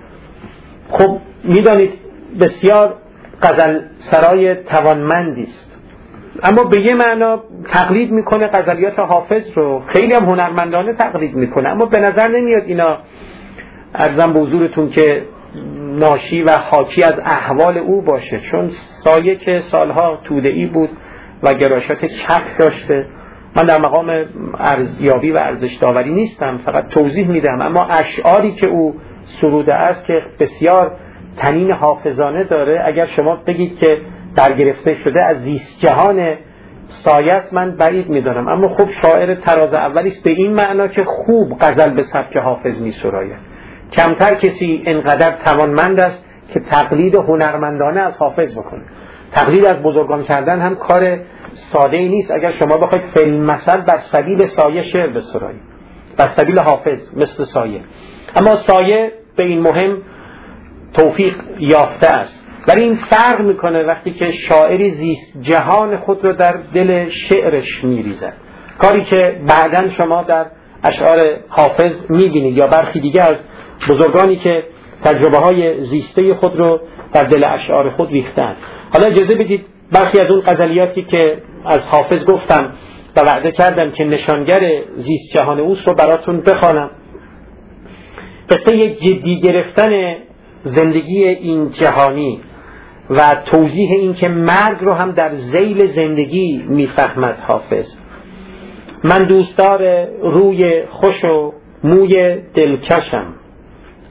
خب میدانید بسیار غزل سرای توانمندی است، اما به یه معنا تقلید میکنه غزلیات حافظ رو، خیلی هم هنرمندانه تقلید میکنه، اما به نظر نمیاد اینا عرضم به حضورتون که ناشی و حاکی از احوال او باشه، چون سایه که سالها توده‌ای بود و گرایشات چپ داشته. من در مقام ارزیابی و ارزش داوری نیستم، فقط توضیح میدم. اما اشعاری که او سروده است که بسیار تنین حافظانه داره، اگر شما بگید که درگرفته شده از زیست جهان سایه است، من بعید میدانم. اما خب شاعر تراز اولی است به این معنا که خوب غزل به سبک حافظ میسراید. کمتر کسی انقدر توانمند است که تقلید هنرمندانه از حافظ بکنه. تقلید از بزرگان کردن هم کار ساده ای نیست اگر شما بخواید فی‌المثل بر سبیل سایه شعر بسرایید، بر سبیل حافظ مثل سایه. اما سایه به این مهم توفیق یافته است، ولی این فرق میکنه وقتی که شاعری زیست جهان خود رو در دل شعرش میریزد، کاری که بعداً شما در اشعار حافظ میبینید یا برخی دیگه از بزرگانی که تجربه های زیسته خود رو در دل اشعار خود ریختن. حالا اجازه بدید برخی از اون غزلیاتی که از حافظ گفتم و وعده کردم که نشانگر زیست جهان اوست رو براتون بخوانم. قصه جدی گرفتن زندگی این جهانی و توضیح این که مرگ رو هم در ذیل زندگی میفهمد حافظ. من دوستدار روی خوش و موی دلکشم،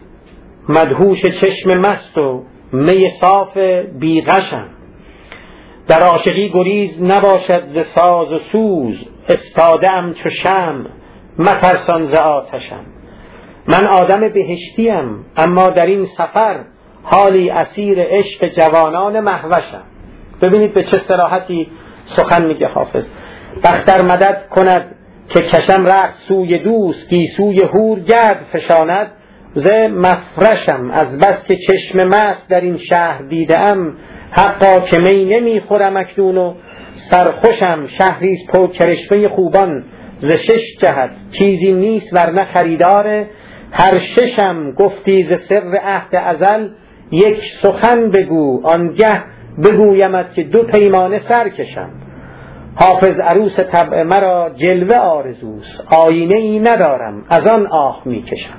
مدهوش چشم مست و می صاف بیغشم، در عاشقی گریز نباشد ز ساز و سوز، استاده‌ام چو شمع مترسان ز آتشم. من آدم بهشتیم اما در این سفر، حالی اسیر عشق جوانان مهوشم. ببینید به چه صراحتی سخن میگه حافظ. بختر مدد کند که کشم رخت سوی دوست، گیسوی هور گرد فشاند ز مفرشم. از بس که چشم مست در این شهر دیدم، حقا که می نمی خورم اکنون و سرخوشم. شهریست پر کرشمه خوبان ز شش جهت، چیزی نیست ورنه خریدار هر ششم. گفتی ز سر عهد ازل یک سخن بگو، آنگه بگویمت که دو پیمانه سر کشم. حافظ عروس طبع مرا جلوه آرزوست، آینه ای ندارم از آن آه می کشم.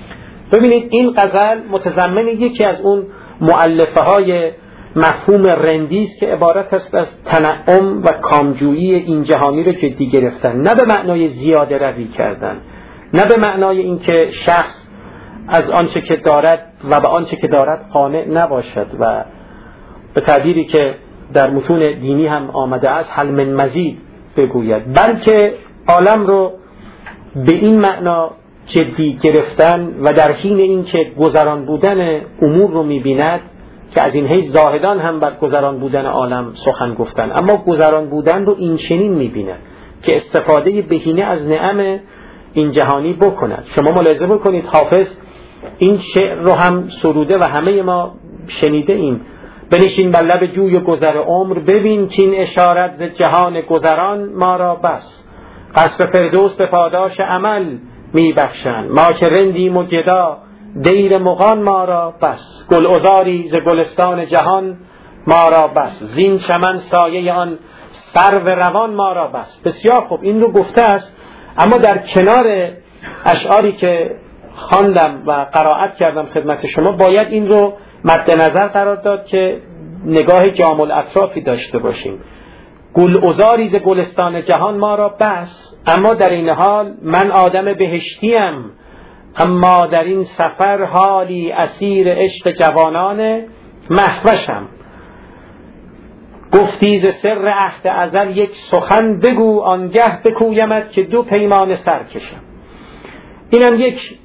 ببینید این غزل متضمن یکی از اون مؤلفه های مفهوم رندی است که عبارت است از تنعم و کامجویی این جهانی رو جدی گرفتن، نه به معنای زیاده روی کردن، نه به معنای اینکه شخص از آنچه که دارد و به آنچه که دارد قانع نباشد و به تعبیری که در متون دینی هم آمده است هل من مزید بگوید، بلکه عالم رو به این معنا جدی گرفتن و در حین اینکه گذران بودن امور رو می‌بیند که از این حیث زاهدان هم بر گذران بودن عالم سخن گفتن، اما گذران بودن رو این چنین می‌بیند که استفاده بهینه از نعم این جهانی بکند. شما ملاحظه بکنید حافظ این شعر رو هم سروده و همه ما شنیده ایم. بنشین بر لب جوی گذر عمر، ببین چین اشارت ز جهان گذران ما را بس. قصر فردوس به پاداش عمل می بخشند، ما که رندیم و گدا دیر مغان ما را بس. گل عذاری ز گلستان جهان ما را بس، زین چمن سایه آن سرو روان ما را بس. بسیار خوب این رو گفته است، اما در کنار اشعاری که خواندم و قرائت کردم خدمت شما باید این رو مد نظر قرار داد که نگاه جامع الاطرافی داشته باشیم. گل عذاری ز گلستان جهان ما را بس، اما در این حال من آدم بهشتیم، اما در این سفر حالی اسیر عشق جوانان مهوشم. گفتی ز سر عهد ازل یک سخن بگو، آنگه بگویمت که دو پیمانه سر کشم. اینم یک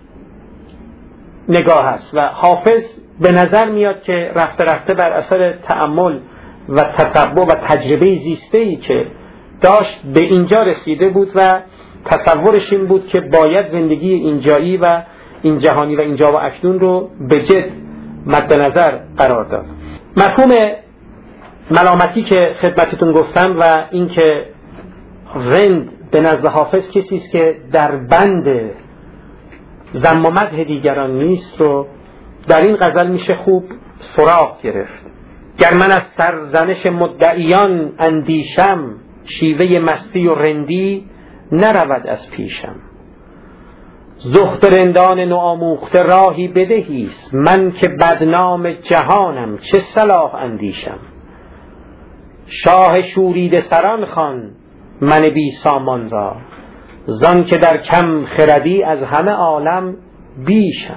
نگاه است و حافظ به نظر میاد که رفته رفته بر اثر تأمل و تتبع و تجربه زیسته‌ای که داشت به اینجا رسیده بود و تصورش این بود که باید زندگی اینجایی و این جهانی و اینجا و اکنون رو به جد مد نظر قرار داد. مفهوم ملامتی که خدمتتون گفتم و این که رند به نزد حافظ کسی است که در بند ذم و مدح دیگران نیست رو در این غزل میشه خوب سراغ گرفت. گر من از سرزنش مدعیان اندیشم، شیوه مستی و رندی نرود از پیشم. زهد رندان نوآموخته راهی بدهیست، من که بدنام جهانم چه صلاح اندیشم. شاه شورید سران خوان من بی سامان را، زان که در کم خردی از همه عالم بیشم.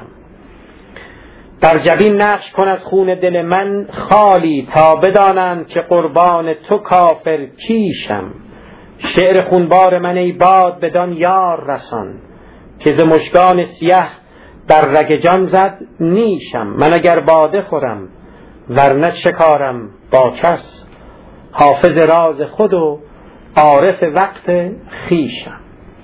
در جبین نقش کن از خون دل من خالی، تا بدانند که قربان تو کافر کیشم. شعر خونبار من ای باد بدان یار رسان، که ز مژگان سیه در رگ جان زد نیشم. من اگر باده خورم ورنه شکارم با کس، حافظ راز خود و عارف وقت خیشم.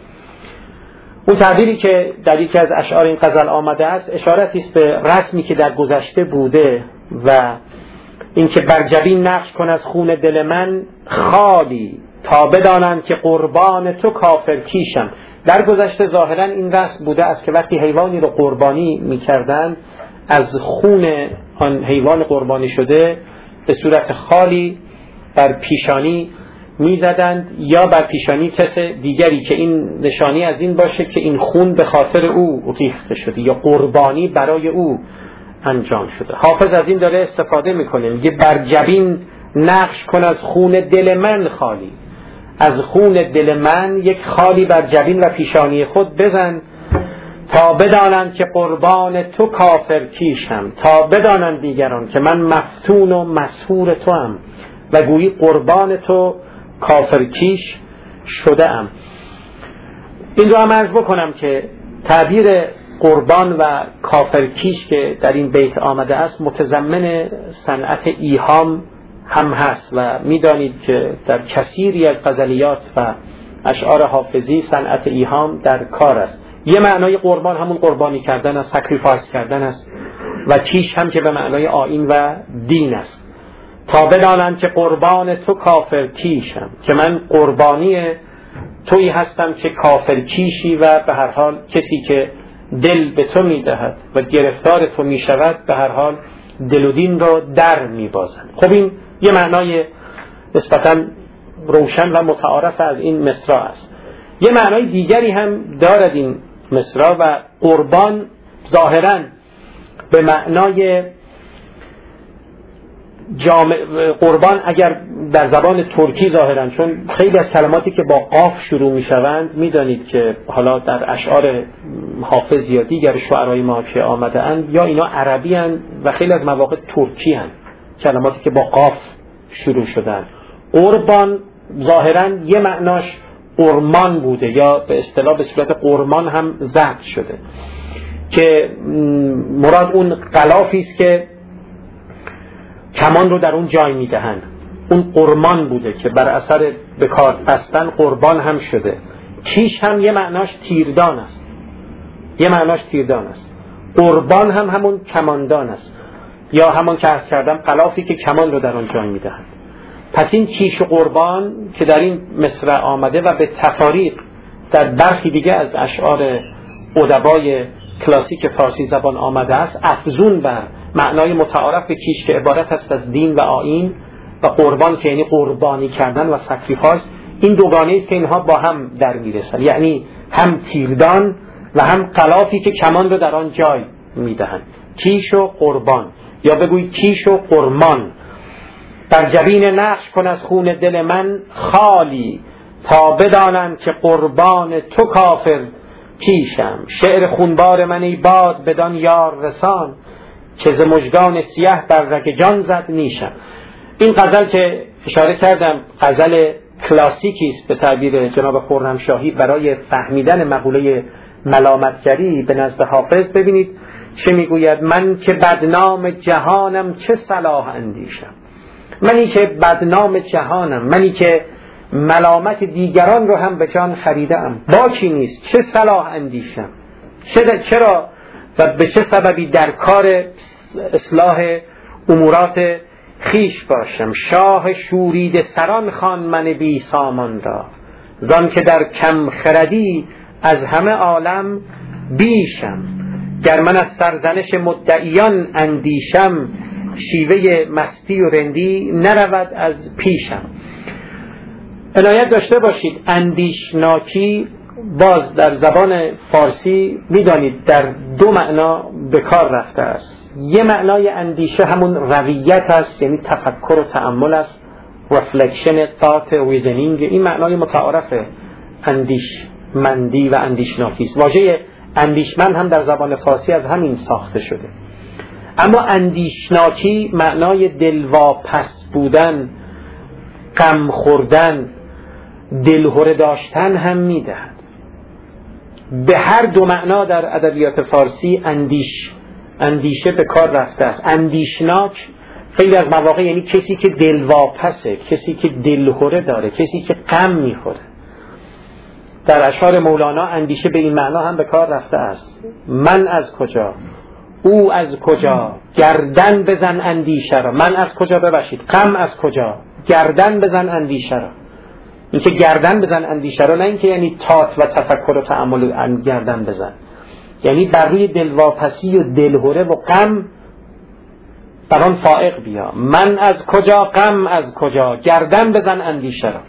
اون تعبیری که در یکی از اشعار این غزل آمده است اشارتی است به رسمی که در گذشته بوده و اینکه بر جبین نقش کن از خون دل من خالی، تا بدانند که قربان تو کافر کیشم. در گذشته ظاهرا این رسم بوده است که وقتی حیوانی رو قربانی می‌کردند از خون آن حیوان قربانی شده به صورت خالی بر پیشانی میزدند یا بر پیشانی کس دیگری که این نشانی از این باشه که این خون به خاطر او ریخته شده یا قربانی برای او انجام شده. حافظ از این داره استفاده میکنه، میگه بر جبین نقش کن از خون دل من خالی. از خون دل من یک خالی بر جبین و پیشانی خود بزن تا بدانند که قربان تو کافر کیشم، تا بدانند دیگران که من مفتون و مسحور تو هم و گویی قربان تو کافرکیش شده ام. این رو هم عرض بکنم که تعبیر قربان و کافرکیش که در این بیت آمده است متضمن صنعت ایهام هم هست و میدانید که در کثیری از غزلیات و اشعار حافظی صنعت ایهام در کار است. یه معنای قربان همون قربانی کردن است، سکریفایس کردن است، و کیش هم که به معنای آیین و دین است. تا بدانند که قربان تو کافر کیشم، که من قربانی تویی هستم که کافر کیشی و به هر حال کسی که دل به تو میدهد و گرفتار تو میشود به هر حال دل و دین رو در میبازد. خب این یه معنای نسبتاً روشن و متعارف از این مصرع است. یه معنای دیگری هم دارد این مصرع و قربان ظاهراً به معنای جامع قربان اگر در زبان ترکی ظاهراً، چون خیلی از کلماتی که با قاف شروع می شوند میدانید که حالا در اشعار حافظ یا دیگر شعرهای ما که آمده اند یا اینا عربی اند و خیلی از مواقع ترکی اند، کلماتی که با قاف شروع شدن. قربان ظاهراً یه معناش قرمان بوده یا به اصطلاح به صورت قرمان هم ضبط شده که مراد اون غلافی است که کمان رو در اون جای میدهن. اون قرمان بوده که بر اثر به کار بستن قربان هم شده. کیش هم یه معناش تیردان است، یه معناش تیردان است. قربان هم همون کماندان است یا همون که عرض کردم غلافی که کمان رو در اون جای میدهن. پس این کیش و قربان که در این مصرع آمده و به تفاریق در برخی دیگه از اشعار ادبای کلاسیک فارسی زبان آمده است، افزون بر معنای متعارف کیش که عبارت است از دین و آیین و قربان که یعنی قربانی کردن و سکریفایس، این دوگانه است که اینها با هم در میرسن، یعنی هم تیردان و هم غلافی که کمان رو در آن جای میدهند. کیش و قربان یا بگوی کیش و قرمان. در جبین نقش کن از خون دل من خالی، تا بدانم که قربان تو کافر کیشم. شعر خونبار من ای باد بدان یار رسان، که ز مژگان سیه بر رگ جان زد نیشم. این غزل که اشاره کردم غزل کلاسیکی است به تعبیر جناب خرمشاهی برای فهمیدن مقوله ملامتگری به نزد حافظ. ببینید چه میگوید: من که بدنام جهانم چه صلاح اندیشم. منی که بدنام جهانم، منی که ملامت دیگران رو هم به جان خریدم، باکی نیست چه صلاح اندیشم. چرا و به چه سببی در کار اصلاح امورات خیش باشم. شاه شورید سران خان من بی سامان را، زان که در کم خردی از همه عالم بیشم. گر من از سرزنش مدعیان اندیشم، شیوه مستی و رندی نرود از پیشم. عنایت داشته باشید اندیشناکی باز در زبان فارسی میدانید در دو معنا به کار رفته است. یه معنای اندیشه همون رویت است، یعنی تفکر و تأمل است، reflection, thought, reasoning. این معنای متعارف اندیشمندی و اندیشناکی است. واژه اندیشمند هم در زبان فارسی از همین ساخته شده. اما اندیشناکی معنای دلواپس بودن، غم خوردن، دلهره داشتن هم میدهد. به هر دو معنا در ادبیات فارسی اندیش اندیشه به کار رفته است. اندیشناک خیلی از مواقع یعنی کسی که دلواپسه، کسی که دلهره داره، کسی که غم میخوره. در اشعار مولانا اندیشه به این معنا هم به کار رفته است. من از کجا، او از کجا، گردن بزن اندیشه را. من از کجا ببخشید، غم از کجا، گردن بزن اندیشه را. این که گردن بزن اندیشه را نه اینکه یعنی تات و تفکر و تأمل گردن بزن، یعنی بر روی دلواپسی و دلهره و غم بر آن فائق بیا. من از کجا، غم از کجا، گردن بزن اندیشه را.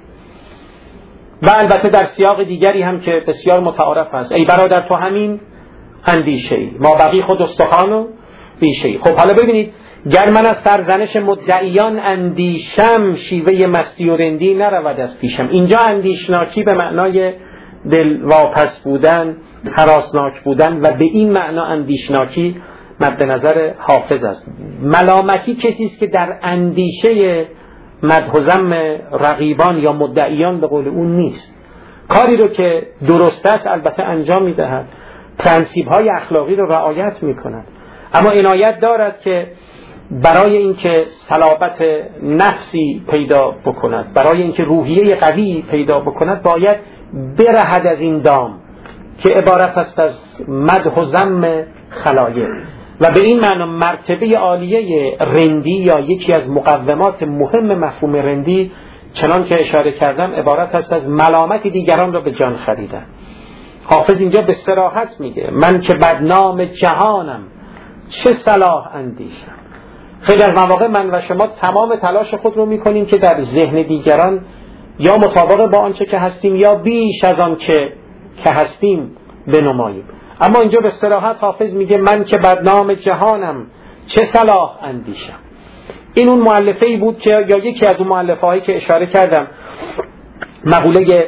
و البته در سیاق دیگری هم که بسیار متعارف است: ای برادر تو همین اندیشه ای، ما بقی خود استخوان و ریشه ای. خب حالا ببینید، گر من از سرزنش مدعیان اندیشم، شیوه مستی و رندی نرود از پیشم. اینجا اندیشناکی به معنای دل واپس بودن، هراسناک بودن و به این معنا اندیشناکی مد نظر حافظ است. ملامتی کسی است که در اندیشه مدح و ذم رقیبان یا مدعیان به قول اون نیست. کاری رو که درست است البته انجام میدهد، پرنسیپ های اخلاقی رو رعایت میکند، اما عنایت دارد که برای اینکه صلابت نفسی پیدا بکند، برای اینکه روحیه قوی پیدا بکند، باید برهد از این دام که عبارت است از مدح و ذم خلایق. و به این معنی مرتبه عالیه رندی یا یکی از مقومات مهم مفهوم رندی، چنان که اشاره کردم، عبارت است از ملامت دیگران را به جان خریدن. حافظ اینجا به صراحت میگه من که بدنام جهانم چه صلاح اندیشم. خیلی از مواقع من و شما تمام تلاش خود رو میکنیم که در ذهن دیگران یا مطابق با آنچه که هستیم یا بیش از آن که که هستیم بنماییم، اما اینجا به صراحت حافظ میگه من که بدنام جهانم چه صلاح اندیشم. این اون مؤلفه‌ای بود که یا یکی از اون مؤلفه‌هایی که اشاره کردم، مقوله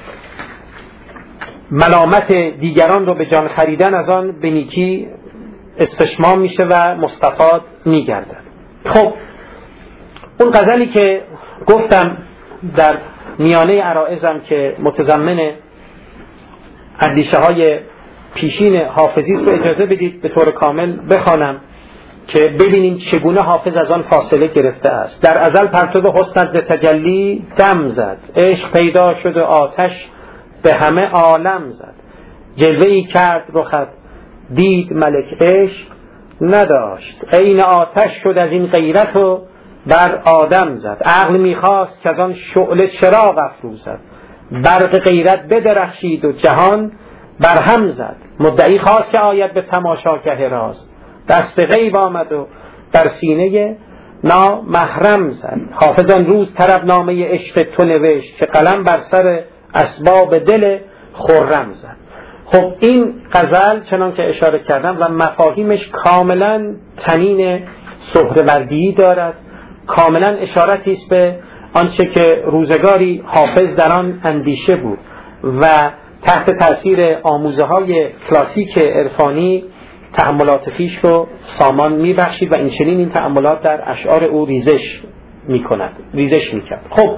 ملامت دیگران رو به جان خریدن از آن به نیکی استشمام میشه و مستفاد میگردد. خب اون غزلی که گفتم در میانه عرائزم که متضمن اندیشه های پیشین حافظی است، رو اجازه بدید به طور کامل بخوانم که ببینیم چگونه حافظ از آن فاصله گرفته است. در ازل پرتو حسنت ز تجلی دم زد، عشق پیدا شد و آتش به همه عالم زد. جلوه ای کرد رخت دید ملک عشق نداشت، عین آتش شد از این غیرت و بر آدم زد. عقل میخواست که از آن شعله چراغ افروزد، برق غیرت بدرخشید و جهان برهم زد. مدعی خواست که آید به تماشاگه راز، دست غیب آمد و در سینه نامحرم زد. حافظ آن روز طربنامه عشق تو نوشت، که قلم بر سر اسباب دل خرم زد. خب این غزل چنان که اشاره کردم و مفاهیمش کاملا تنین سهروردی دارد، کاملا اشارتی است به آنچه که روزگاری حافظ در آن اندیشه بود و تحت تاثیر آموزه های کلاسیک عرفانی تأملات خویش رو سامان میبخشید و این چنین این تأملات در اشعار او ریزش میکند ریزش میکرد. خب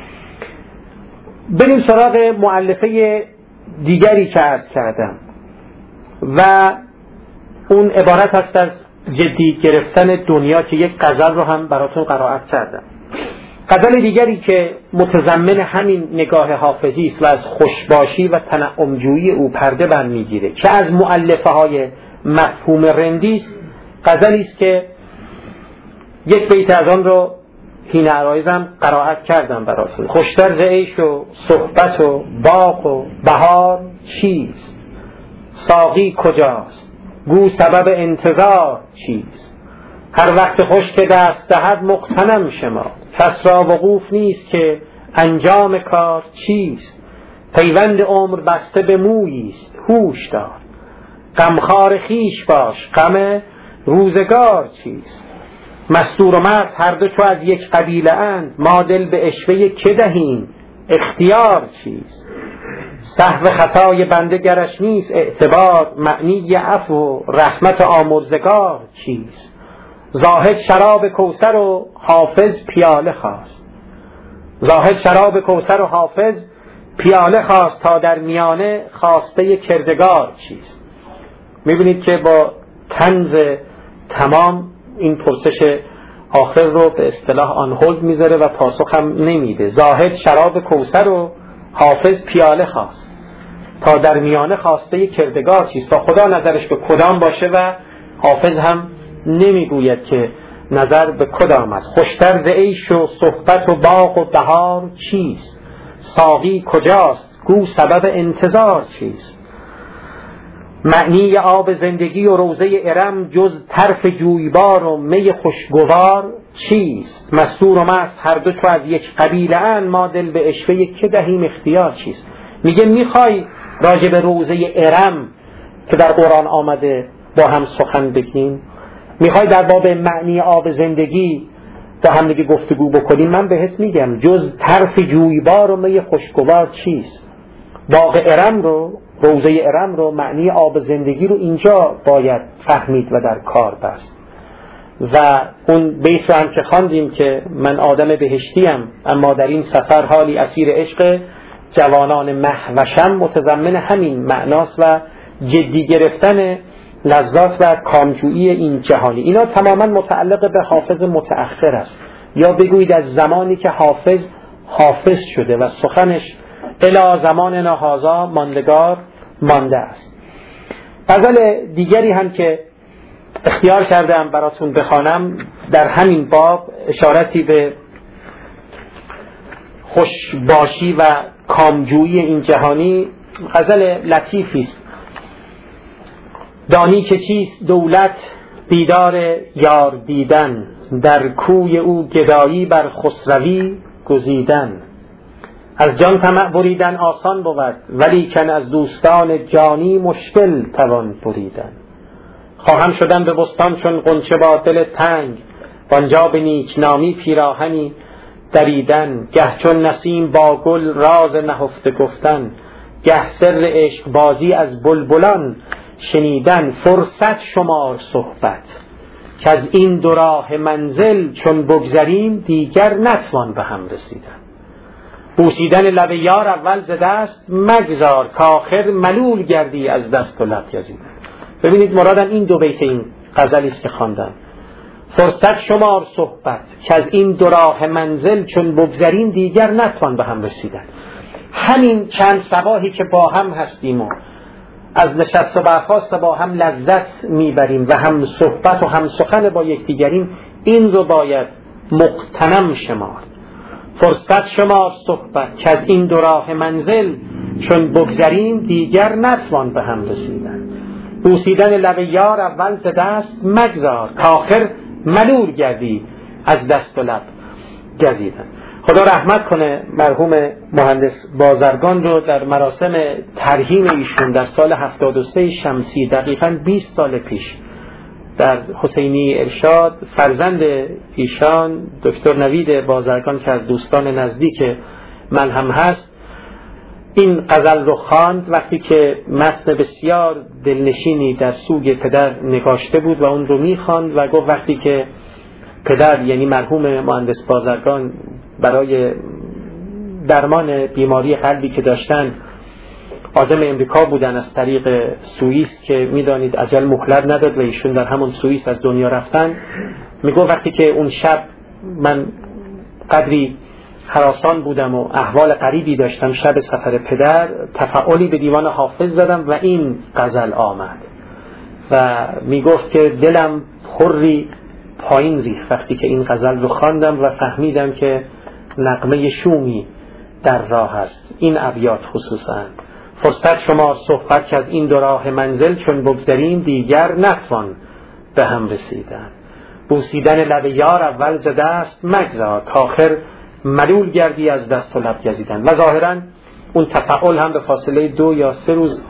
بریم سراغ مؤلفه دیگری که عرض کردم و اون عبارت است از جدی گرفتن دنیا که یک غزل رو هم براتون قرائت کردم. غزل دیگری که متضمن همین نگاه حافظی است و از خوشباشی و تنعمجویی او پرده برمیگیره که از مؤلفه های مفهوم رندی است، غزلی است که یک بیت از آن رو حین عرایزم قرائت کردم براتون. خوشتر ز عیش و صحبت و باغ و بهار چیست؟ ساقی کجاست؟ گو سبب انتظار چیست؟ هر وقت خوش که دست دهد مغتنم شما، کس را وقوف نیست که انجام کار چیست؟ پیوند عمر بسته به مویی است هوش دار، غمخوار خویش باش غم روزگار چیست؟ مستور و مست هر دو چو از یک قبیله اند، ما دل به عشوه که دهیم اختیار چیست؟ سهو خطای بنده گرش نیست اعتبار، معنی عفو و رحمت آمرزگار چیست؟ زاهد شراب کوثر و حافظ پیاله خواست، زاهد شراب کوثر و حافظ پیاله خواست، تا در میانه خواسته کردگار چیست؟ میبینید که با طنز تمام این پرسش آخر رو به اصطلاح آن هولد میذاره و پاسخ هم نمیده. زاهد شراب کوثر و حافظ پیاله خواست، تا در میانه خواسته کردگار چیست؟ تا خدا نظرش به کدام باشه و حافظ هم نمیگوید که نظر به کدام است. خوشتر ز عیش و صحبت و باغ و بهار چیست؟ ساقی کجاست؟ گو سبب انتظار چیست؟ معنی آب زندگی و روضه ارم، جز طرف جویبار و می خوشگوار چیست؟ مستور و مست هر دو چو از یک قبیله اند، ما دل به عشوه که دهیم اختیار چیست؟ میگه میخوای راجع به روضه ارم که در قرآن آمده با هم سخن بگیم؟ میخوای در باب معنی آب زندگی با هم دیگه گفتگو بکنیم؟ من بهت میگم جز طرف جویبار و می خوشگوار چیست؟ باغ ارم رو، روضه ارم رو، معنی آب زندگی رو اینجا باید فهمید و در کار بست. و اون بیت رو هم که خواندیم که من آدم بهشتیم اما در این سفر حالی اسیر عشق جوانان مهوشم، متضمن همین معناست و جدی گرفتن لذات و کامجویی این جهانی. اینا تماما متعلق به حافظ متأخر است، یا بگویید از زمانی که حافظ حافظ شده و سخنش الی زماننا هذا ماندگار مانده است. غزل دیگری هم که اختیار کردم براتون بخوانم در همین باب اشارتی به خوشباشی و کامجویی این جهانی، غزل لطیفی است. دانی که چیست دولت دیدار یار دیدن، در کوی او گدایی بر خسروی گزیدن. از جان طمع بریدن آسان بود، ولیکن از دوستان جانی مشکل توان بریدن. خواهم شدن به بستان چون غنچه با دل تنگ، وانجا به نیکنامی پیراهنی دریدن. گه چون نسیم با گل راز نهفته گفتن، گه سر عشق بازی از بلبلان شنیدن. فرصت شمار صحبت که از این دو راه منزل، چون بگذریم دیگر نتوان به هم رسیدن. بوسیدن لب یار اول ز دست مگذار، کآخر ملول گردی از دست و لب گزیدن. ببینید مرادم این دو بیت این غزلی است که خواندم. فرصت شمار صحبت که از این دو راه منزل، چون بگذریم دیگر نتوان به هم رسیدن. همین چند صباحی که با هم هستیم و از نشست و برخاست با هم لذت میبریم و هم صحبت و هم سخن با یکدیگریم، این رو باید مغتنم شمار. فرصت شمار صحبت که از این دو راه منزل، چون بگذریم دیگر نتوان به هم رسیدن. بوسیدن لب یار اول ز دست مگذار، کآخر ملول گردی از دست و لب گزیدن. خدا رحمت کنه مرحوم مهندس بازرگان رو در مراسم ترحیم ایشون در سال هفتاد و سه شمسی، دقیقاً بیست سال پیش، در حسینی ارشاد، فرزند ایشان دکتر نوید بازرگان که از دوستان نزدیک من هم هست، این غزل رو خواند وقتی که متن بسیار دلنشینی در سوگ پدر نگاشته بود و اون رو میخواند و گفت وقتی که پدر یعنی مرحوم مهندس بازرگان برای درمان بیماری قلبی که داشتن عازم امریکا بودن از طریق سوئیس که میدانید اجل مهلت نداد و ایشون در همون سوئیس از دنیا رفتن، میگه وقتی که اون شب من قدری هراسان بودم و احوال غریبی داشتم شب سفر پدر، تفعالی به دیوان حافظ زدم و این غزل آمد و میگفت که دلم پری پایین ریخت وقتی که این غزل رو خواندم و فهمیدم که نغمه شومی در راه است. این ابیات خصوصا: فرصت شمار صحبت که از این دو راه منزل، چون بگذریم دیگر نتوان به هم رسیدن. بوسیدن لب یار اول ز دست مگذار، کآخر ملول گردی از دست و لب گزیدن. و ظاهرا اون تفعول هم به فاصله دو یا سه روز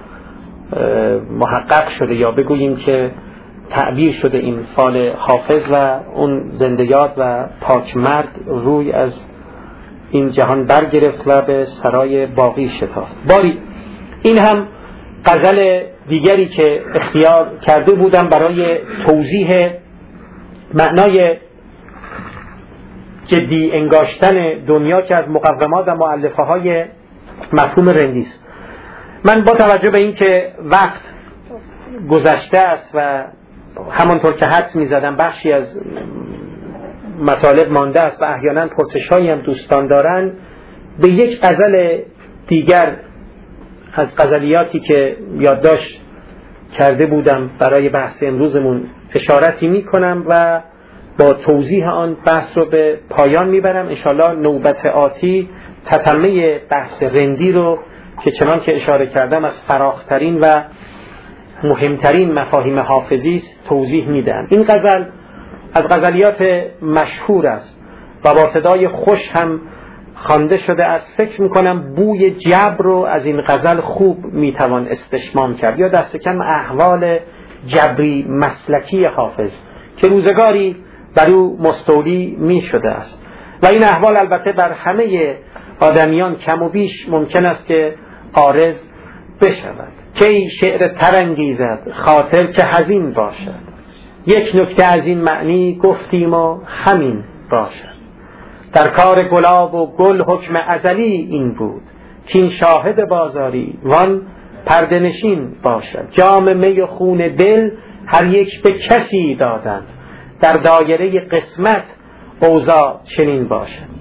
محقق شده، یا بگوییم که تعبیر شده این فال حافظ و اون زنده یاد و پاک مرگ روی از این جهان برگرفت و به سرای باقی شتافت. باری این هم غزل دیگری که اختیار کرده بودم برای توضیح معنای جدی انگاشتن دنیا که از مقومات و مؤلفه های مفهوم رندی است. من با توجه به این که وقت گذشته است و همانطور که حدس می زدم بخشی از مطالب مانده است و احیانا پرسش‌هایی هم دوستان دارن، به یک غزل دیگر از غزلیاتی که یادداشت کرده بودم برای بحث امروزمون اشارتی می کنم و با توضیح آن بحث رو به پایان می برم. انشاءالله نوبت آتی تتمه بحث رندی رو که چنان که اشاره کردم از فراخترین و مهمترین مفاهیم حافظی است توضیح میدم. این غزل از غزلیات مشهور است و با صدای خوش هم خوانده شده است. فکر میکنم بوی جبر رو از این غزل خوب میتوان استشمام کرد، یا دست کم احوال جبری مسلکی حافظ که روزگاری بر او مستولی می شده است و این احوال البته بر همه آدمیان کم و بیش ممکن است که عارض بشود. کی شعر ترانگیزد خاطر که حزین باشد، یک نکته از این معنی گفتیم و همین باشد. در کار گلاب و گل حکم ازلی این بود که این شاهد بازاری وان پرده نشین باشد. جام می و خون دل هر یک به کسی دادند، در دایره قسمت اوضاع چنین باشد.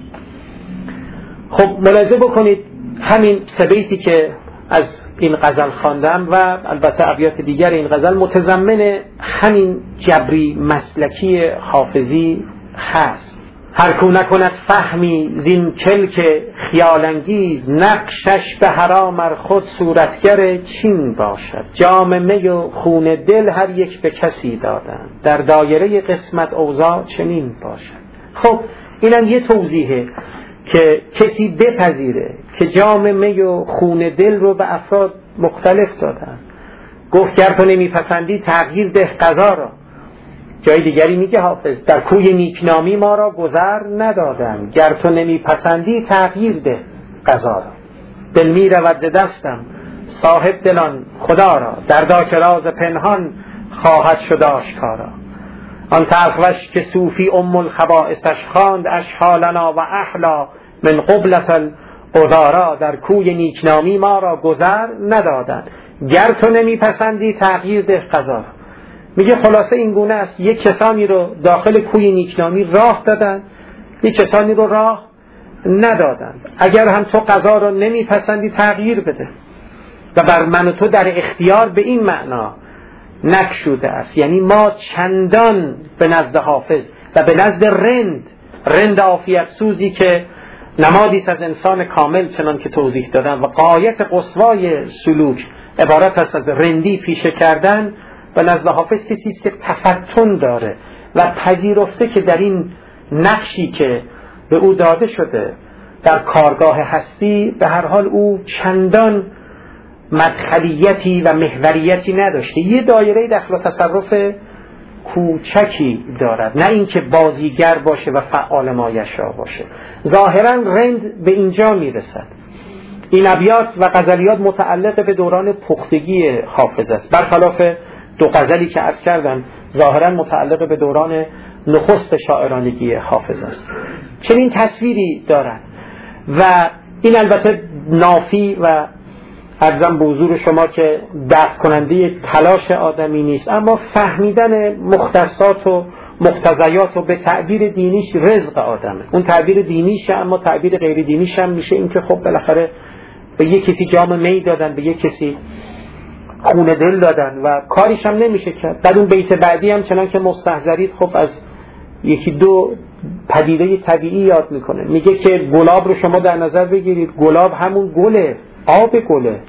خب ملاحظه بکنید همین سه بیتی که از این غزل خواندم و البته ابیات دیگر این غزل متضمن همین جبری مسلکی حافظی هست. هر کو نکند فهمی زین کلک خیال انگیز، نقشش به حرام ار خود صورتگر چین باشد. جام می و خون دل هر یک به کسی دادند، در دایره قسمت اوضاع چنین باشد. خب اینم یه توضیحه که کسی بپذیره که جام می و خون دل رو به افراد مختلف دادن. گفت گر تو نمیپسندی تغییر ده قضا را. جای دیگری میگه حافظ در کوی نیکنامی ما را گذر ندادن، گر تو نمیپسندی تغییر ده قضا را. دل می رود ز دستم صاحب دلان خدا را، دردا که راز پنهان خواهد شد آشکارا. آن تلخوش که صوفی ام الخبائثش خواند، اشحالنا و احلا من قبلة العذارا، در کوی نیکنامی ما را گذر ندادن، گر تو نمیپسندی تغییر ده قضا. میگه خلاصه این گونه است، یک کسانی رو داخل کوی نیکنامی راه دادن، یک کسانی رو راه ندادن. اگر هم تو قضا رو نمیپسندی تغییر بده. و بر من و تو در اختیار به این معنا نکشوده است، یعنی ما چندان به نزد حافظ و به نزد رند رند عافیت سوزی که نمادی از انسان کامل چنان که توضیح دادم و غایت قصوای سلوک عبارت است از رندی پیشه کردن، به نزد حافظ کسی است که تفتن داره و پذیرفته که در این نقشی که به او داده شده در کارگاه هستی به هر حال او چندان مدخلیتی و محوریتی نداشته، یه دایره دخل و تصرف کوچکی دارد، نه اینکه بازیگر باشه و فعال مایشا باشه. ظاهرا رند به اینجا میرسد. این ابیات و غزلیات متعلق به دوران پختگی حافظ است، برخلاف دو غزلی که عرض کردم ظاهرا متعلق به دوران نخست شاعرانگی حافظ است. چنین تصویری دارد و این البته نافی و عرضم به حضور شما که دفع کننده تلاش آدمی نیست، اما فهمیدن مختصات و مقتضیات و به تعبیر دینیش رزق آدمه. اون تعبیر دینیشه، اما تعبیر غیر دینیش هم میشه این که خب بالاخره به یک کسی جام می دادن، به یک کسی خون دل دادن و کاریش هم نمیشه کرد. بعد اون بیت بعدی هم چنان که مستحضرید خب از یکی دو پدیده طبیعی یاد میکنه. میگه که گلاب رو شما در نظر بگیرید، گلاب همون گله، آب گله،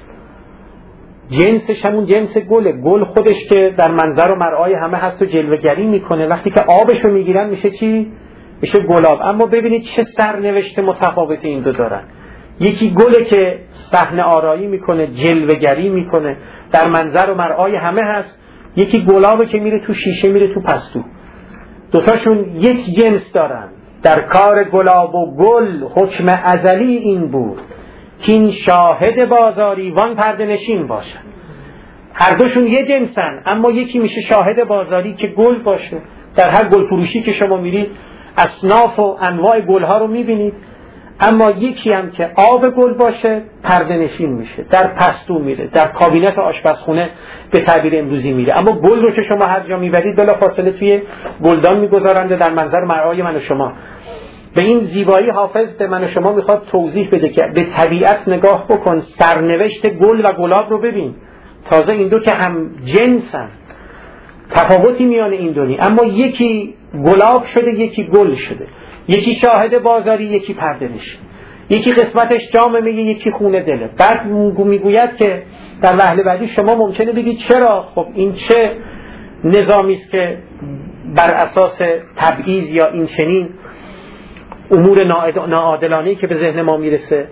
جنسش همون جنس گله. گل خودش که در منظر و مرعای همه هست و جلوه‌گری میکنه، وقتی که آبشو میگیرن میشه چی؟ میشه گلاب. اما ببینید چه سرنوشت متفاوتی این دو دارن. یکی گله که صحنه آرایی میکنه، جلوه‌گری میکنه، در منظر و مرعای همه هست. یکی گلابه که میره تو شیشه، میره تو پستو. دوتاشون یک جنس دارن. در کار گلاب و گل حکم ازلی این بود که این شاهد بازاری وان پرده نشین باشن. هر دوشون یه جنسن، اما یکی میشه شاهد بازاری که گل باشه. در هر گل فروشی که شما میرید اصناف و انواع گلها رو میبینید، اما یکی هم که آب گل باشه پرده نشین میشه، در پستو میره، در کابینت آشپزخونه به تعبیر امروزی میره. اما گل رو که شما هر جا میبرید بلا فاصله توی گلدان میگذارنده در منظر مرعای من و شما. به این زیبایی حافظ به من و شما میخواد توضیح بده که به طبیعت نگاه بکن، سرنوشت گل و گلاب رو ببین. تازه این دو که هم جنسن، تفاوتی میان این دو نی، اما یکی گلاب شده یکی گل شده، یکی شاهد بازاری یکی پرده نشین، یکی قسمتش جام میگه یکی خونه دله. بعد میگوید که در وهله بعدی شما ممکنه بگید چرا؟ خب این چه نظامی است که بر اساس تبعیض یا این چنین امور ناعادلانه‌ای که به ذهن ما میرسه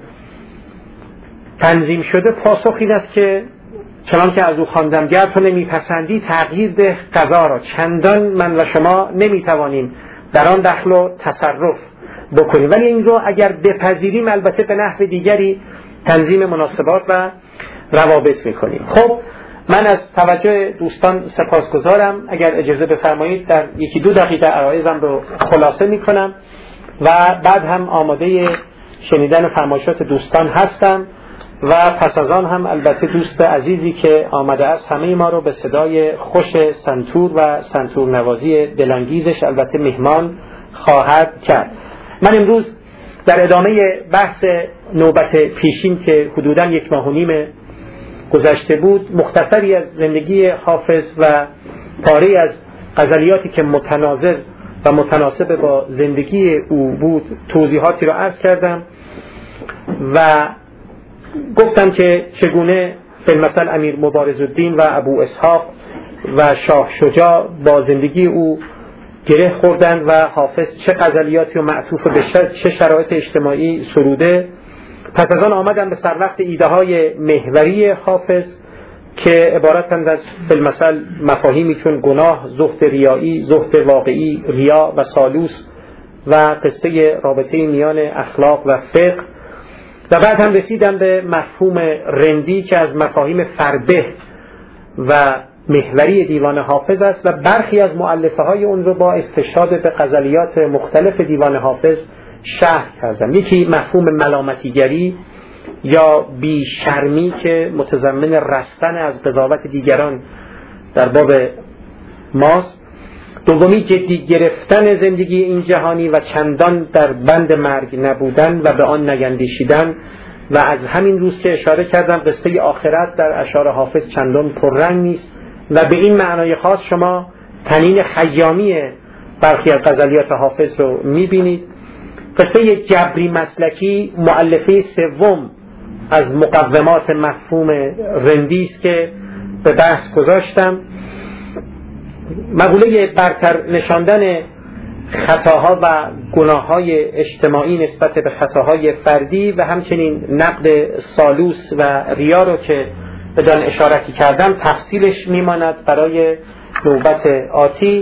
تنظیم شده؟ پاسخ این است که چنان که از او خواندم، گر تو نمیپسندی تغییر ده قضا را، چندان من و شما نمیتوانیم در آن دخل و تصرف بکنیم، ولی این رو اگر بپذیریم البته به نحو دیگری تنظیم مناسبات و روابط میکنیم. خب من از توجه دوستان سپاسگزارم. اگر اجازه بفرمایید در یکی دو دقیقه عرایزم رو خلاصه میکنم و بعد هم آماده شنیدن فرمایشات دوستان هستم و پس از آن هم البته دوست عزیزی که آمده است همه ما رو به صدای خوش سنتور و سنتور نوازی دلانگیزش البته مهمان خواهد کرد. من امروز در ادامه بحث نوبت پیشین که حدوداً یک ماه و نیم گذشته بود مختصری از زندگی حافظ و پاره از غزلیاتی که متناظر و متناسب با زندگی او بود توضیحاتی را عرض کردم و گفتم که چگونه فیلمسل امیر مبارزالدین و ابو اسحاق و شاه شجاع با زندگی او گره خوردن و حافظ چه غزلیاتی و معطوف به چه شرایط اجتماعی سروده. پس از آن آمدن به سر وقت ایده های محوری حافظ که عبارتند از فیلمسل مفاهیمی چون گناه، زهد ریایی، زهد واقعی، ریا و سالوس و قصه رابطه میان اخلاق و فقه و بعد هم رسیدم به مفهوم رندی که از مفاهیم فربه و محوری دیوان حافظ است و برخی از مؤلفه های اون رو با استشهاد به غزلیات مختلف دیوان حافظ شرح کردم. یکی مفهوم ملامتیگری یا بیشرمی که متضمن رستن از قضاوت دیگران در باب ماست. دومی جدی گرفتن زندگی این جهانی و چندان در بند مرگ نبودن و به آن نیندیشیدن و از همین روز که اشاره کردم قصه آخرت در اشعار حافظ چندان پررنگ نیست و به این معنای خاص شما طنین خیامی برخی از غزلیات حافظ رو میبینید. قصه جبری مسلکی مؤلفه سوم از مقومات مفهوم رندی است که به بحث گذاشتم. مقوله برتر نشاندن خطاها و گناههای اجتماعی نسبت به خطاهای فردی و همچنین نقد سالوس و ریا رو که بدان اشارتی کردم تفصیلش میماند برای نوبت آتی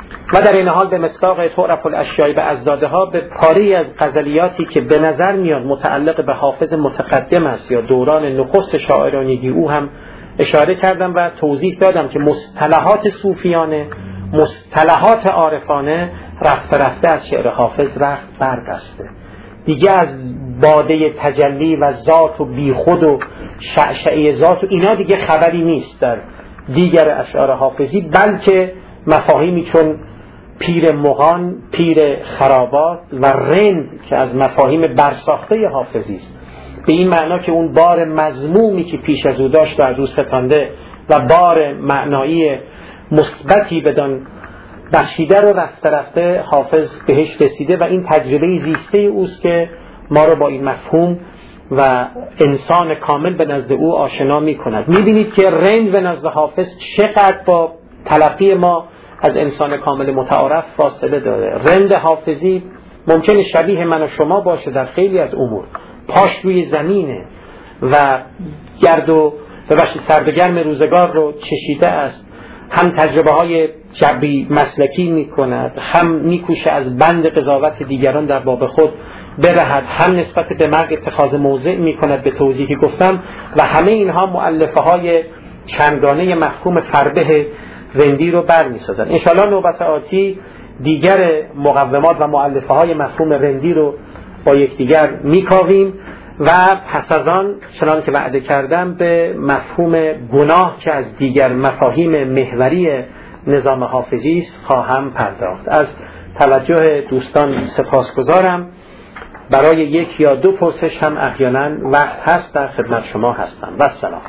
و در این حال به مصداق تعرف الاشیاء به ازدادها به پاری از غزلیاتی که به نظر میاد متعلق به حافظ متقدم است یا دوران نخست شاعرانگی او هم اشاره کردم و توضیح دادم که مصطلحات صوفیانه مصطلحات عارفانه رفته رفته از شعر حافظ رخت بربسته دیگه. از باده تجلی و ذات و بیخود و شعشعه ذات و اینا دیگه خبری نیست در دیگر اشعار حافظی، بلکه مفاهیمی چون پیر مغان، پیر خرابات و رند که از مفاهیم برساخته حافظی است، به این معنا که اون بار مذمومی که پیش از او داشت و از او ستانده و بار معنایی مثبتی بدان بخشیده رو رفته رفته حافظ بهش رسیده و این تجربه زیسته اوست که ما رو با این مفهوم و انسان کامل به نزد او آشنا می کند. می بینید که رند به نزد حافظ چقدر با تلقی ما از انسان کامل متعارف فاصله داره. رند حافظی ممکنه شبیه من و شما باشه در خیلی از امور، پاش روی زمینه و گرد و ببخشید سرد و گرم روزگار رو چشیده است، هم تجربه های جبری مسلکی می کند، هم می کوشه از بند قضاوت دیگران در باب خود برهد، هم نسبت به مرگ اتخاذ موضع می کند به توضیحی گفتم و همه اینها مؤلفه های چندگانه مفهوم فربه رندی رو بر می سازن. انشاءالله نوبت آتی دیگر مقومات و مؤلفه های مفهوم رندی رو با یکدیگر می کاویم و پس از آن چنان که وعده کردم به مفهوم گناه که از دیگر مفاهیم محوری نظام حافظی است خواهم پرداخت. از توجه دوستان سپاسگزارم. برای یک یا دو پرسش هم احیانا وقت هست، در خدمت شما هستم. و السلام.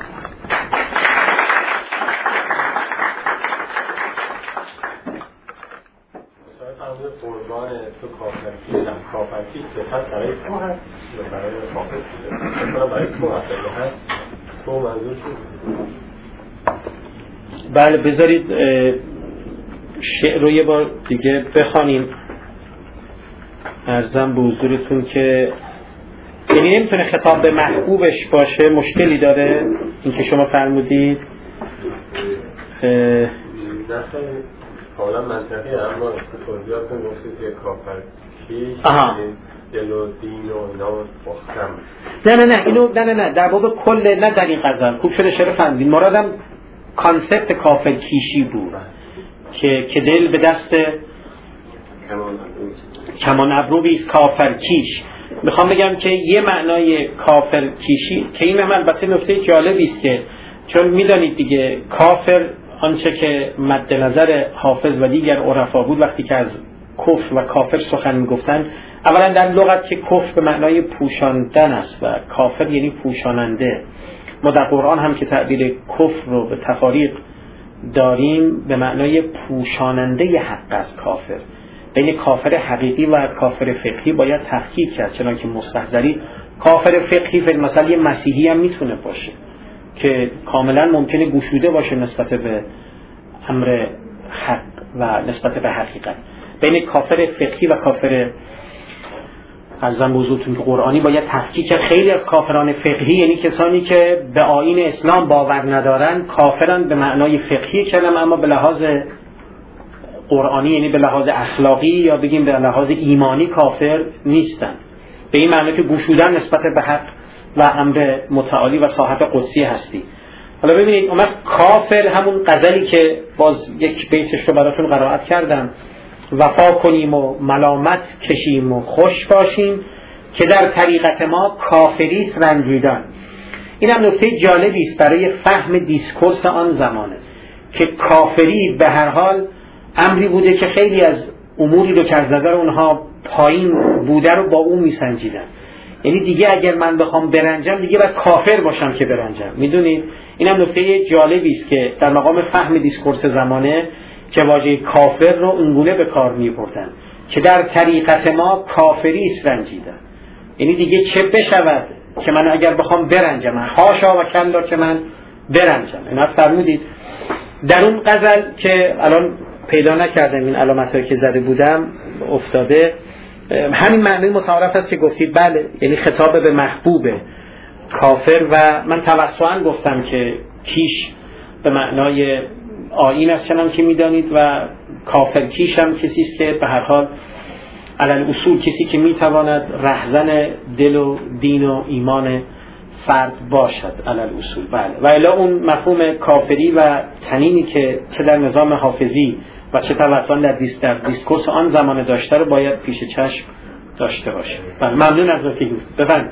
قربان تو کافرکی هم کافرکی صفت برای تو هست یا برای حافظ بوده؟ برای تو هست تو منظور شد؟ بله بذارید شعر رو یه بار دیگه بخوانیم. عرضم به حضورتون که یعنی نمیتونه خطاب به محبوبش باشه، مشکلی داره این که شما فرمودید؟ نه کاملا منطقیه، اما توضیحاتون گفتید که کافرکی دل و دین و اینا باختم. نه نه نه اینو نه نه نه در باب کل، نه در این غزل خوب شده شعر فرمودید. مرادم کانسپت کافر کیشی بود که که دل به دست کمان ابرویی است کافر کیش. میخوام بگم که یه معنای کافر کیشی که این هم البته نکته جالبی است که چون میدانید دیگه کافر آنچه که مد نظر حافظ و دیگر عرفا بود وقتی که از کفر و کافر سخن میگفتن، اولا در لغت که کفر به معنای پوشاندن است و کافر یعنی پوشاننده. ما در قرآن هم که تعبیر کفر رو به تفاریق داریم به معنای پوشاننده حق از کافر. بین کافر حقیقی و کافر فقهی باید تفکیک کرد، چنانکه مستحضری کافر فقهی فی المثل یه مسیحی هم میتونه باشه که کاملا ممکنه گشوده باشه نسبت به امر حق و نسبت به حقیقت. بین کافر فقهی و کافر ازم بزرگتون که قرآنی باید تفکیک کرد. خیلی از کافران فقهی یعنی کسانی که به آیین اسلام باور ندارن کافرن به معنای فقهی کلمه، اما به لحاظ قرآنی یعنی به لحاظ اخلاقی یا بگیم به لحاظ ایمانی کافر نیستن، به این معنی که گشودن نسبت به حق و امر متعالی و صاحب قدسی هستی. حالا ببینید اومد کافر همون غزلی که باز یک بیتش رو براتون قرائت کردم، وفا کنیم و ملامت کشیم و خوش باشیم که در طریقت ما کافریست رنجیدن. این هم نکته جالبی است برای فهم دیسکورس آن زمانه که کافری به هر حال امری بوده که خیلی از اموری رو که از نظر اونها پایین بوده رو با اون میسنجیدن. یعنی دیگه اگر من بخوام برنجم دیگه باید کافر باشم که برنجم. میدونید این هم نکته جالبی است که در مقام فهم دیسکورس زمانه که واژه کافر رو اونگونه به کار می‌بردن که در طریقت ما کافریست رنجیدن. یعنی دیگه چه بشود که من اگر بخوام برنجم، حاشا و کلا که من برنجم. اینا فرمودید در اون غزل که الان پیدا نکردم این علامتایی که زده بودم افتاده، همین معنی متعارف است که گفتید بله، یعنی خطاب به محبوب کافر. و من توسعاً گفتم که کیش به معنای آیین است چنان که میدانید و کافر کیش هم کسی است که به هر حال علل اصول کسی که میتواند رهزن دل و دین و ایمان فرد باشد علل اصول. بله، و الا اون مفهوم کافری و تنینی که چه در نظام حافظی و چه توسعاً در دیس در دیسکورس آن زمان داشته رو باید پیش چشم داشته باشه. بله، ممنون از نکته گفت. بفرمایید.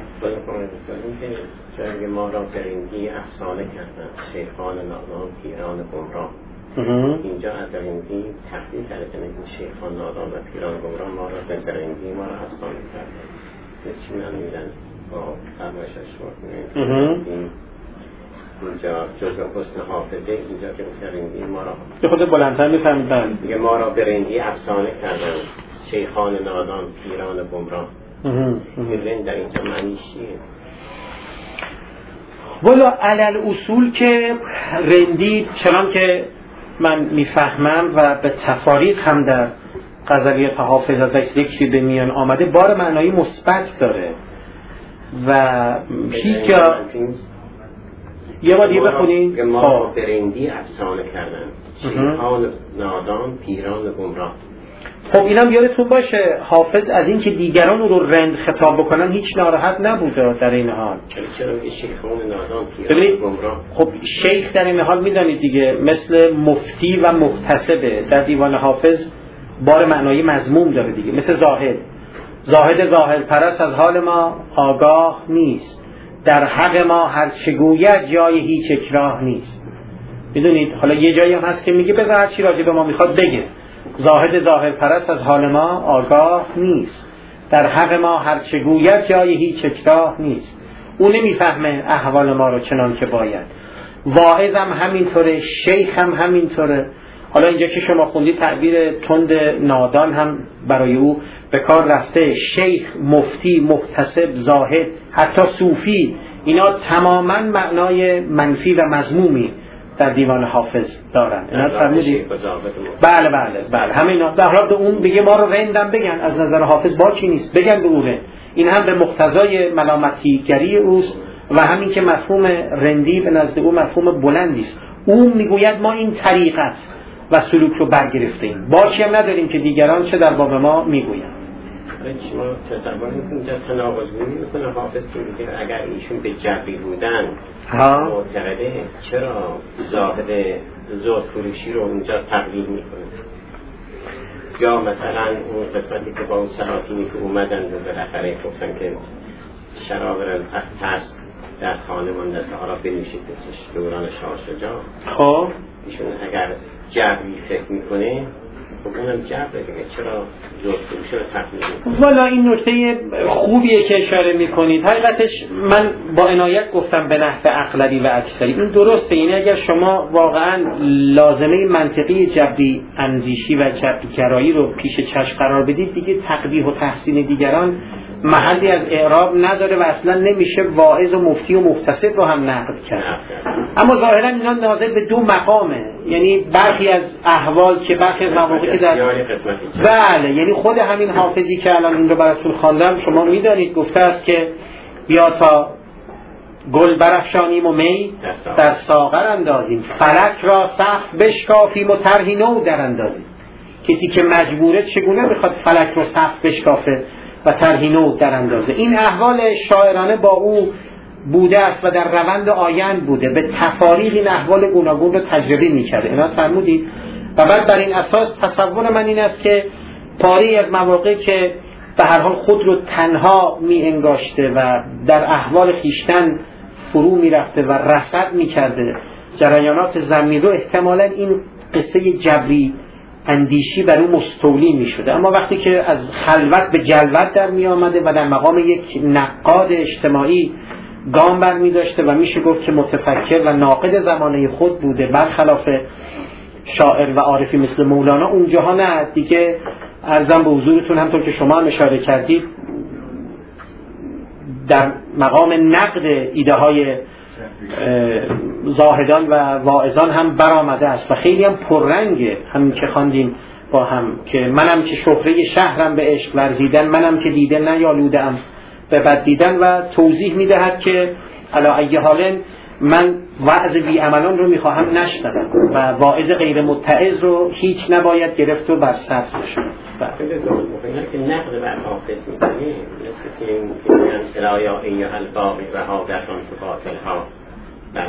جنگ ما را برنگی افسانه کردند شیخان نادان پیران گمراه. اینجا از برنگی تحلیل کرده که این شیخان نادان و پیران گمراه ما را به برنگی ما را افسانه کردند. چی من میدن با فرمایشش شد این اینجا جزء حسن حافظه اینجا که برنگی ما را به خود بلندتر میفهمید دیگه ما را برنگی افسانه کردند شیخان نادان پیران گمراه. این در اینجا معنیش چیه؟ والا علل اصول که رندی چنان که من میفهمم و به تفاریق هم در غزلیات حافظ ازش ذکری به میان آمده بار معنایی مثبت داره و هیچ جا یه بار دیگه بخونید ما را برندی افسانه کردن شیخان نادان پیران گمراه. خب اینم یادتون باشه حافظ از این که دیگران رو رند خطاب بکنن هیچ ناراحت نبوده در این حال. چرا که شیخان نادان پیران گمراه؟ خب شیخ در این حال میدانید دیگه مثل مفتی و محتسبه در دیوان حافظ بار معنایی مضموم داره دیگه، مثل زاهد. زاهد ظاهر پرست از حال ما آگاه نیست، در حق ما هر چه گوید جای هیچ اکراه نیست. میدونید حالا یه جایی هم هست که میگه بذار هر چی راجع به ما میخواد بگه. زاهد ظاهر پرست از حال ما آگاه نیست، در حق ما هر چه گوید جای هیچ اکراه نیست. اون نمیفهمه احوال ما رو چنان که باید. واعظ هم همینطوره، شیخ هم همینطوره. حالا اینجا که شما خوندید تعبیر تند نادان هم برای او به کار رفته. شیخ، مفتی، محتسب، زاهد، حتی صوفی، اینا تماما معنای منفی و مذمومی در دیوان حافظ دارن. اینا فرمودید؟ بله بله بله همه اینا. در حال به اون بگه ما رو رندم بگن از نظر حافظ با چی نیست، بگن به اون رند. این هم به مقتضای ملامتیگری اوست و همین که مفهوم رندی به نزد او مفهوم بلندی است. اون میگوید ما این طریقت و سلوک رو برگرفتیم، با چی هم نداریم که دیگران چه در باب ما میگویند. آخه شما تصور میکنید اینجا تناقض‌گویی میکنه حافظ که میگه اگر ایشون به جبری بودن معتقده چرا زاهد زهد فروشی رو اونجا تقلیل میکنه؟ یا مثلا اون قسمتی که با اون سلاطینی که اومدن و بالاخره گفتن که شراب رو ترس در خانه مانده است حالا بنوشید دوران شاه شجاع. خب ایشون اگر جبری فکر میکنه خب اونم جبره دیگه، چرا زهد فروشی رو تقلیل میکنه؟ والا این نکته خوبیه که اشاره میکنید. حقیقتش من با عنایت گفتم به نحو اغلبی و اکثری این درسته. یعنی اگر شما واقعا لازمه منطقی جبری اندیشی و جبری گرایی رو پیش چشم قرار بدید دیگه تقبیح و تحسین دیگران محلی از اعراب نداره و اصلا نمیشه واعظ و مفتی و محتسب رو هم نقد کرد. اما ظاهرا اینا ناظر به دو مقامه، یعنی برخی از احوال که برخی از مواقعی که در بله یعنی خود همین حافظی که الان این رو براتون خواندم شما میدانید گفته است که بیا تا گل برافشانیم و می در ساغر اندازیم، فلک را سقف بشکافیم و طرحی نو در اندازیم. کسی که مجبوره چگونه میخواد فلک رو سقف بشکافه و طرحی نو در اندازه؟ این احوال شاعرانه با او بوده است و در روند آیند بوده، به تفاریق این احوال گوناگون رو تجربه میکرده. اینا فرمودید و بعد بر این اساس تصور من این است که پاری از مواقع که به هر حال خود رو تنها می انگاشته و در احوال خیشتن فرو می رفته و رصد می کرده جریانات زمین رو، احتمالاً این قصه جبری اندیشی بر او مستولی می شده. اما وقتی که از خلوت به جلوت در می آمده و در مقام یک نقاد اجتماعی گام بر می داشته و میشه گفت که متفکر و ناقد زمانه خود بوده برخلاف شاعر و عارفی مثل مولانا، اونجاها نه دیگه. عرضم به حضورتون همطور که شما هم اشاره کردید در مقام نقد ایده های زاهدان و واعظان هم برآمده است و خیلی هم پررنگه. همین که خواندیم با هم که منم که شهره شهرم به عشق ورزیدن، منم که دیده نیالودم به بد دیدن، و توضیح میدهد که علی ای حال من وعظ بی عملان رو میخواهم نشنوم و واعظ غیر متعظ رو هیچ نباید گرفت و بر سر بشم. خیلی زمان مخیلی که نقد بر حافظ میکنیم مثل که این که میگن الایا ایها الباقی رها در آن تو باطل ها و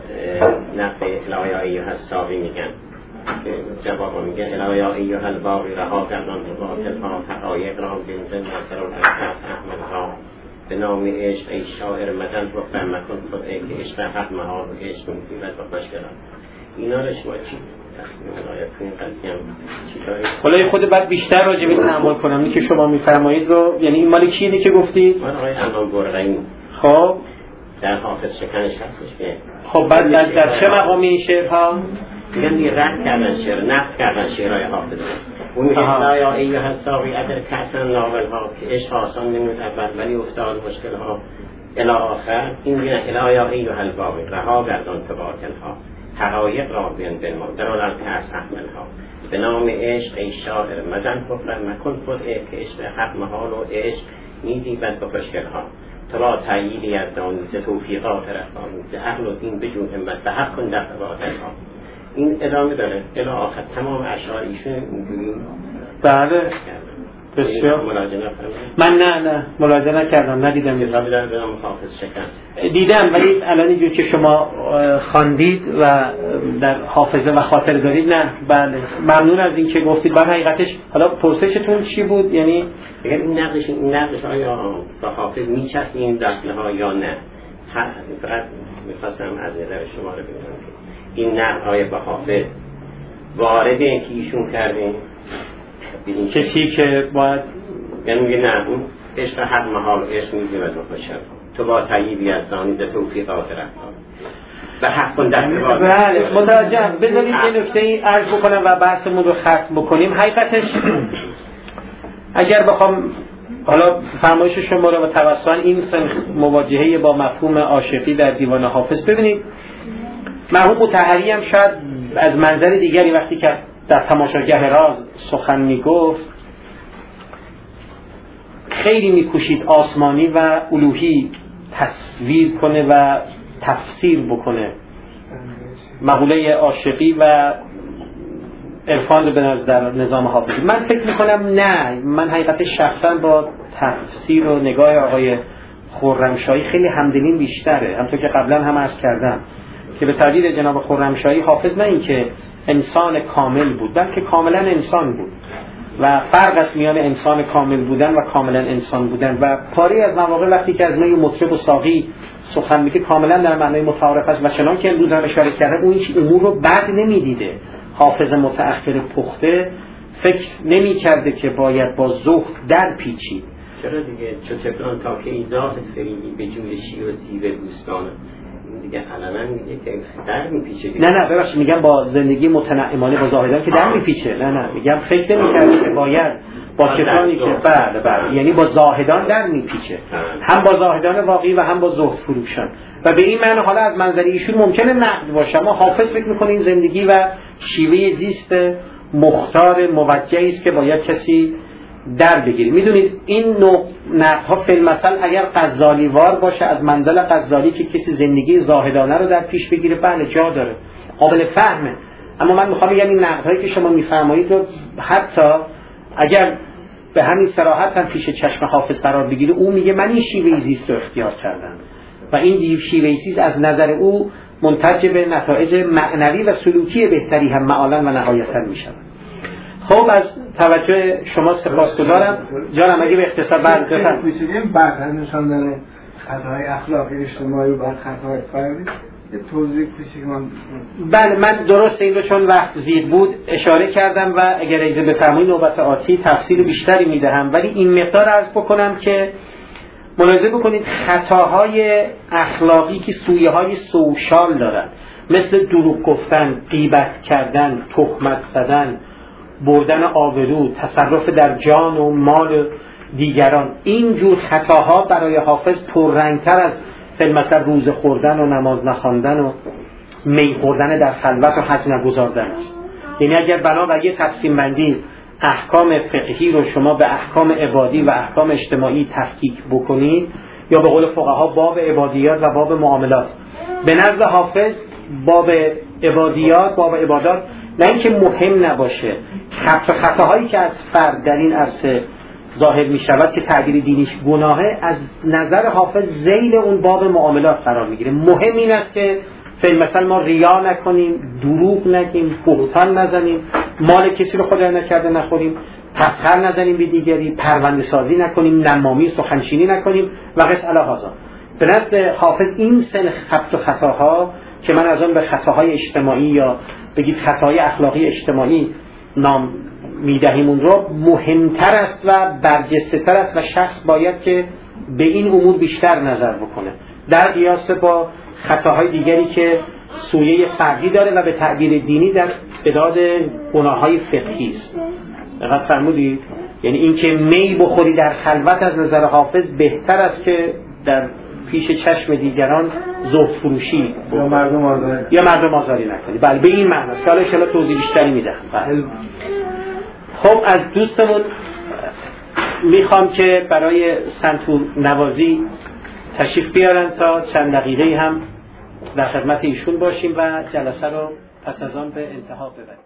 نقد الایا ایها الساقی میگن که جواب میگن الایا ایها الباقی رها در آن تو باطل ها حقایق را بنزن نصر و ترکس احمد ها به نام عشق ای شاعر مدن رو فرمکن خود ای که عشق حق مها و عشق مصیبت و خوشگران. اینا رو شما چی تصمیم آید تو این قضیه هم چی دارید؟ حالا خود بعد بیشتر راجع به این عمل کنم این که شما میفرمایید رو، یعنی این مال چیه که گفتید؟ مال آقای امام برقعی. خب در حافظ شکنش هستش که خب بعد در, در چه مقامی این شعرها؟ میگن یه رد کردن شعر، نقد کردن شعرهای حافظ. اون میگه لایا ایها الساقی اگر کسن ناول ها که عشق آسان نمود اول ولی افتاد مشکل ها الی آخر. این میگن الایا ایها الباقی رها گردان تو باطل ها حقایق را بیان بنما در آن کس احمل ها به نام عشق ای شاعر مزن فکر مکن خود ای که عشق حق محال و عشق میدیبد به خوشگل ها تو را تأییدی از دانی ز توفیقات رفانی ز عقل و دین بجو همت به حق کن در باطل ها. این ادامه داره الی آخر تمام اشعار ایشون اینجوری. بله بسیار. من نه نه ملاحظه نکردم، ندیدم. کتابی داره به نام حافظ شکن دیدم ولی الان اینجور که شما خواندید و در حافظه و خاطر دارید نه. بله ممنون از این که گفتید. بعد حقیقتش حالا پرسشتون چی بود؟ یعنی این نقدش این نقدش آیا با حافظ میچست این دخله ها یا نه؟ فقط میخواستم از نظر شما رو بگم این نقد های با حافظ وارد این که ایشون کردین کسی که باید یعنی میگه نه اون عشق حق محال عشق میزیم از مخشر تو با تاییدی از دانیز توفیقات رفتار و حق کن در نواز. بله متوجهم. بذارید یه نکته ای عرض بکنم و بحثمون رو ختم بکنیم. حقیقتش اگر بخوام حالا فرمایش شما رو و توسطاً این مواجهه با مفهوم عاشقی در دیوان حافظ ببینید، مرحوم مطهری هم شاید از منظر دیگری وقتی که در تماشاگه راز سخن میگفت خیلی میکوشید آسمانی و الوهی تصویر کنه و تفسیر بکنه مقوله عاشقی و عرفان به نظر نظام حافظی. من فکر میکنم نه، من حقیقت شخصا با تفسیر و نگاه آقای خرمشاهی خیلی همدلیم بیشتره، همونطور که قبلا هم عرض کردم که به تعبیر جناب خرمشاهی حافظ نه این که انسان کامل بود، بلکه کاملا انسان بود و فرق است میان انسان کامل بودن و کاملا انسان بودن. و پاره از مواقع وقتی که از نوع مطرب و ساقی سخن میگه کاملا در معنای متعارف است و چنان که امروز هم اشاره کرده اون هیچ امور رو بد نمیدیده. حافظ متأخر پخته فکر نمی کرده که باید با زهد در پیچید. چرا دیگه چو تفلان تا که ایزاف فریدی به جوی شیر و سیب بوستانه دیگه علنا میگه که در میپیچه. نه نه ببخشید میگم با زندگی متنعمانه با زاهدان که در میپیچه. نه نه میگم فکر نمی‌کرده که باید با کسانی که بله بله یعنی با زاهدان در میپیچه، هم با زاهدان واقعی و هم با زهد فروشان. و به این معنی حالا از منظر ایشون ممکنه نقد باشه، اما حافظ فکر می‌کنه این زندگی و شیوه زیست مختار موجهی است که باید کسی در بگیرید. میدونید این نوع نقدها فی‌المثل اگر غزالی وار باشه از منزل غزالی که کسی زندگی زاهدانه رو در پیش بگیره بله جا داره، قابل فهمه. اما من میخوام بگم این نقدهایی که شما میفرمایید رو حتی اگر به همین صراحت هم پیش چشم حافظ قرار بگیره، او میگه من این شیوه زیست رو اختیار کردم و این شیوه زیست از نظر او منتج به نتایج معنوی و سلوکی بهتری هم معالاً و نهایتاً میشود. خب از توجه شما سپاسگزارم. جانم اگه به اختصار بعد بفرمایید. می‌تونیم برتر نشان دادن خطاهای اخلاقی اجتماعی و بعد خطاهای فردی یه توضیح کوچیک من بله من درست این رو چون وقت زیر بود اشاره کردم و اگر اجازه بفرمایید نوبت آتی تفصیل بیشتری میدهم، ولی این مقدار عرض بکنم که ملاحظه بکنید خطاهای اخلاقی که سویه های سوشال دارن، مثل دروغ گفتن، غیبت کردن، تهمت زدن، بردن آبرو، تصرف در جان و مال دیگران، این جور خطاها برای حافظ پررنگتر از فی‌المثل روزه خوردن و نماز نخواندن و می خوردن در خلوت و حج نگذاردن است. یعنی اگر بنابر یه تقسیم بندی احکام فقهی رو شما به احکام عبادی و احکام اجتماعی تفکیک بکنید، یا به قول فقها باب عبادیات و باب معاملات، به نزد حافظ باب عبادیات باب عبادات نه اینکه مهم نباشه، خط و خطاهایی که از فرد در این عرصه ظاهر می شود که تعبیر دینیش گناهه، از نظر حافظ ذیل اون باب معاملات قرار می گیره. مهم این است که فی‌المثل ما ریا نکنیم، دروغ نگیم، بهتان نزنیم، مال کسی رو خدای نکرده نخوریم، تسخر نزنیم به دیگری، پرونده سازی نکنیم، نمامی سخنچینی نکنیم و قص علی هذا. به نزد حافظ این سن خط و خطاها که من از آن به خطاهای اجتماعی یا بگید خطاهای اخلاقی اجتماعی نام میدهیم اون رو مهمتر است و برجسته تر است و شخص باید که به این امور بیشتر نظر بکنه در قیاس با خطاهای دیگری که سویه فردی داره و به تعبیر دینی در مداد گناههای فقهی است. دقیق فرمودید؟ یعنی این که می بخوری در خلوت از نظر حافظ بهتر است که در پیش چشم دیگران زهد فروشی یا مردم آزاری یا مردم آزاری نکنی. بله به این معنی است که حالا ان شاءالله توضیح بیشتری میدم. بله. خب از دوستمون میخوام که برای سنتور نوازی تشریف بیارن تا چند دقیقه هم در خدمت ایشون باشیم و جلسه رو پس از آن به انتها ببریم.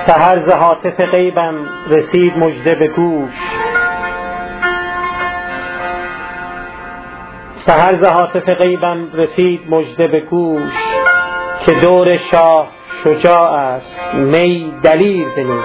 سحر ز هاتف غیبم رسید مژده به گوش، سحر ز هاتف غیبم رسید مژده به گوش، که دور شاه شجاع است می دلیر بنوش.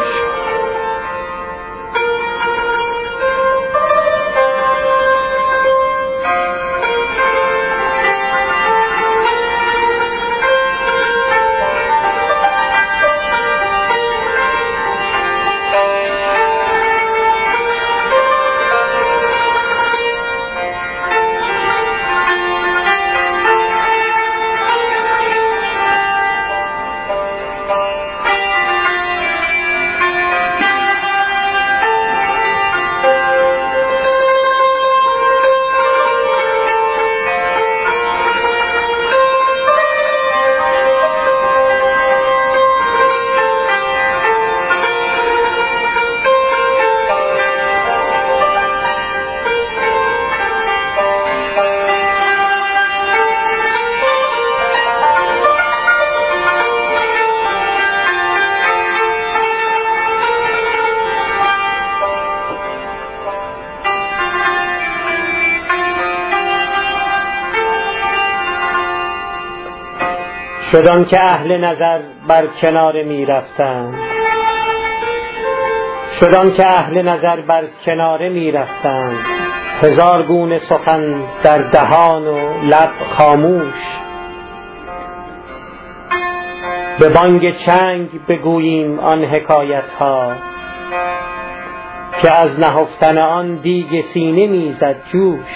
شدان که اهل نظر بر کناره می رفتند، شدان که اهل نظر بر کناره می رفتند، هزار گونه سخن در دهان و لب خاموش. به بانگ چنگ بگوییم آن حکایت ها، که از نهفتن آن دیگ سینه می زد جوش.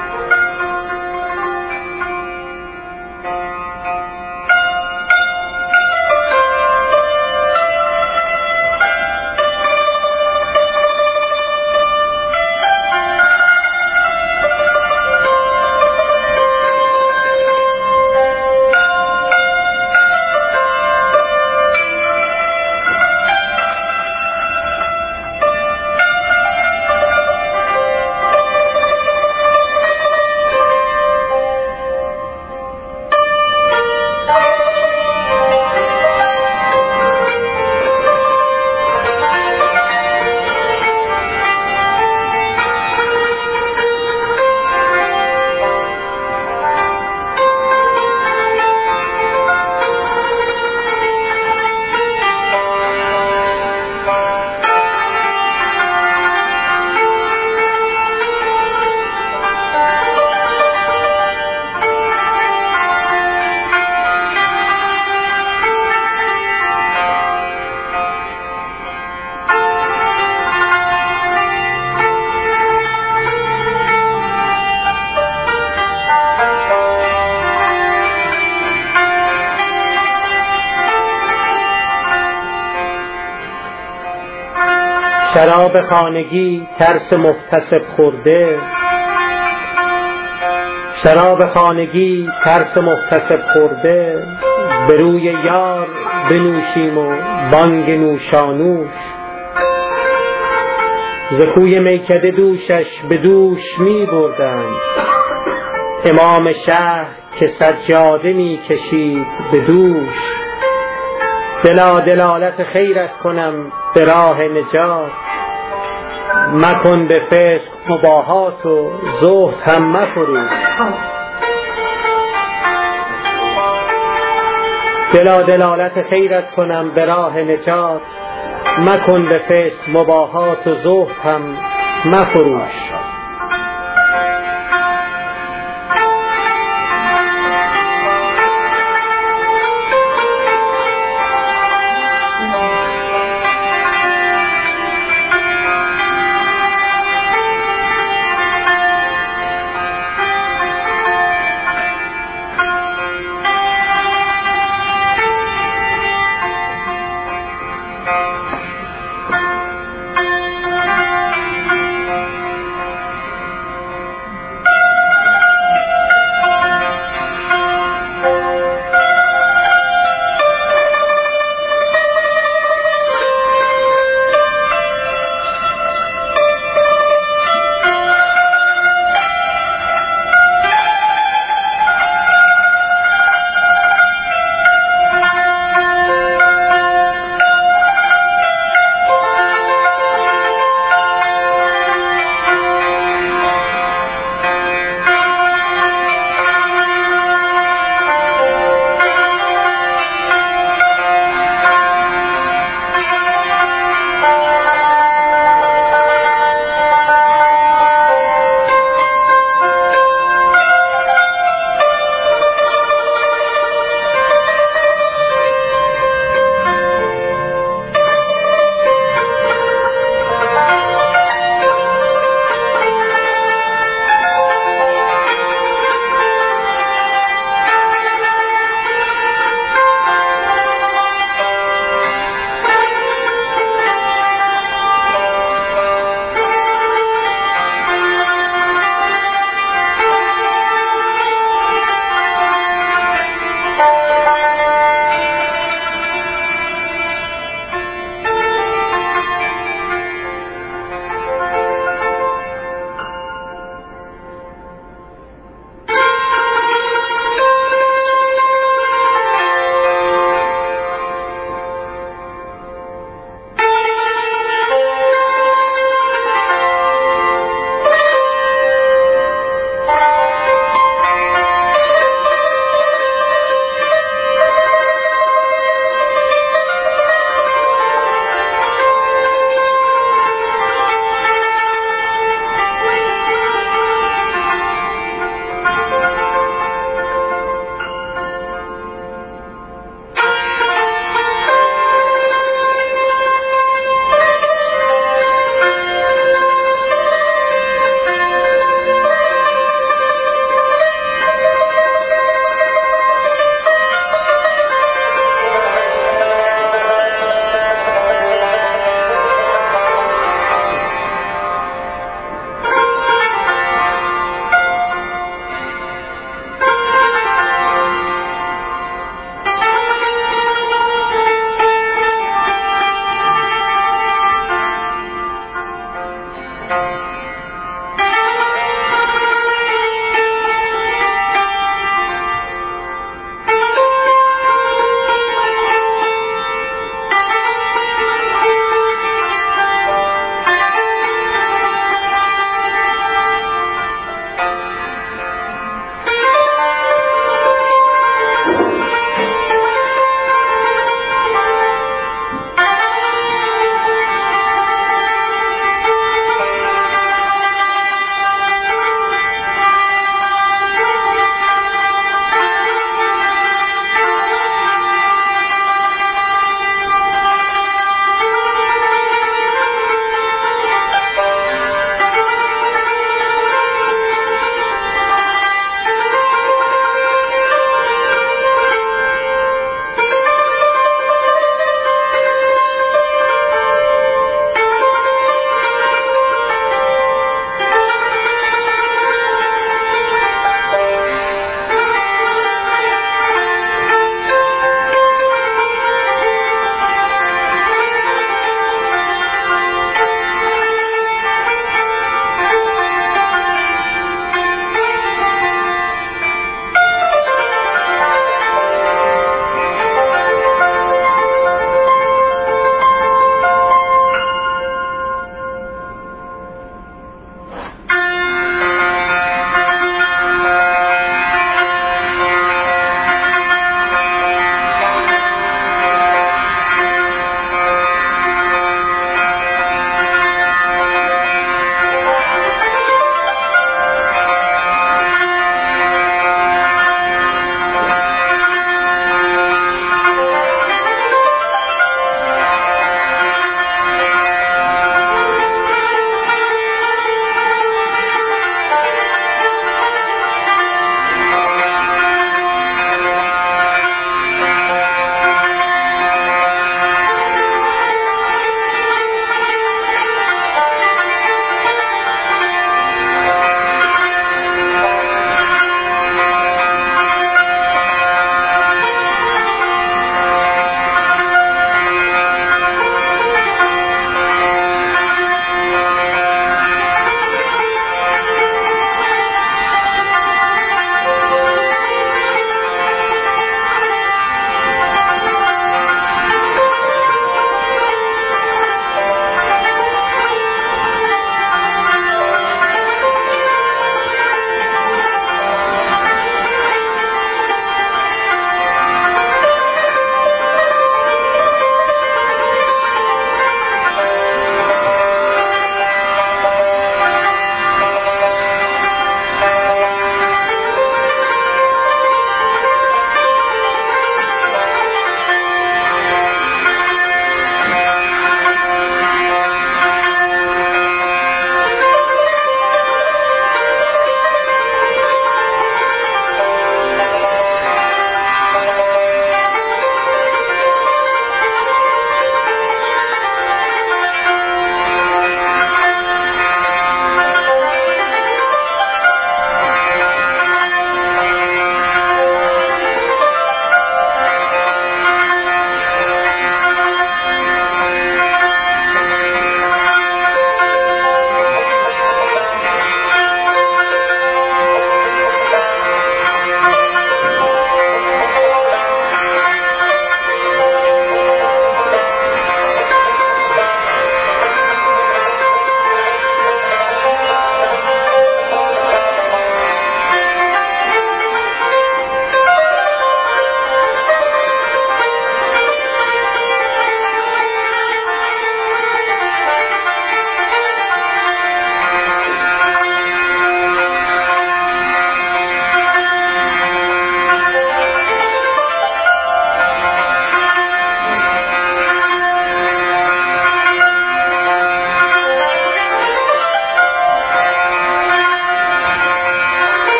شراب خانگی ترس محتسب خورده، شراب خانگی ترس محتسب خورده، به روی یار بنوشیم و بانگ نوشانوش. ز کوی میکده دوشش به دوش می بردند، امام شهر که سجاده می کشید به دوش. دلا دلالت خیرت کنم به راه نجات، مکن به فسق مباهات و زهد هم مفروش. دلا دلالت خیرت کنم به راه نجات، مکن به فسق مباهات و زهد هم مفروش.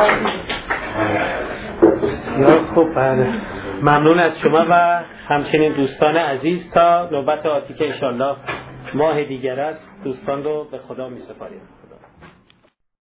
بسیار خوب. بله، ممنون از شما و همچنین دوستان عزیز. تا نوبت آتی که انشالله ماه دیگر است، دوستان رو به خدا می سپاریم.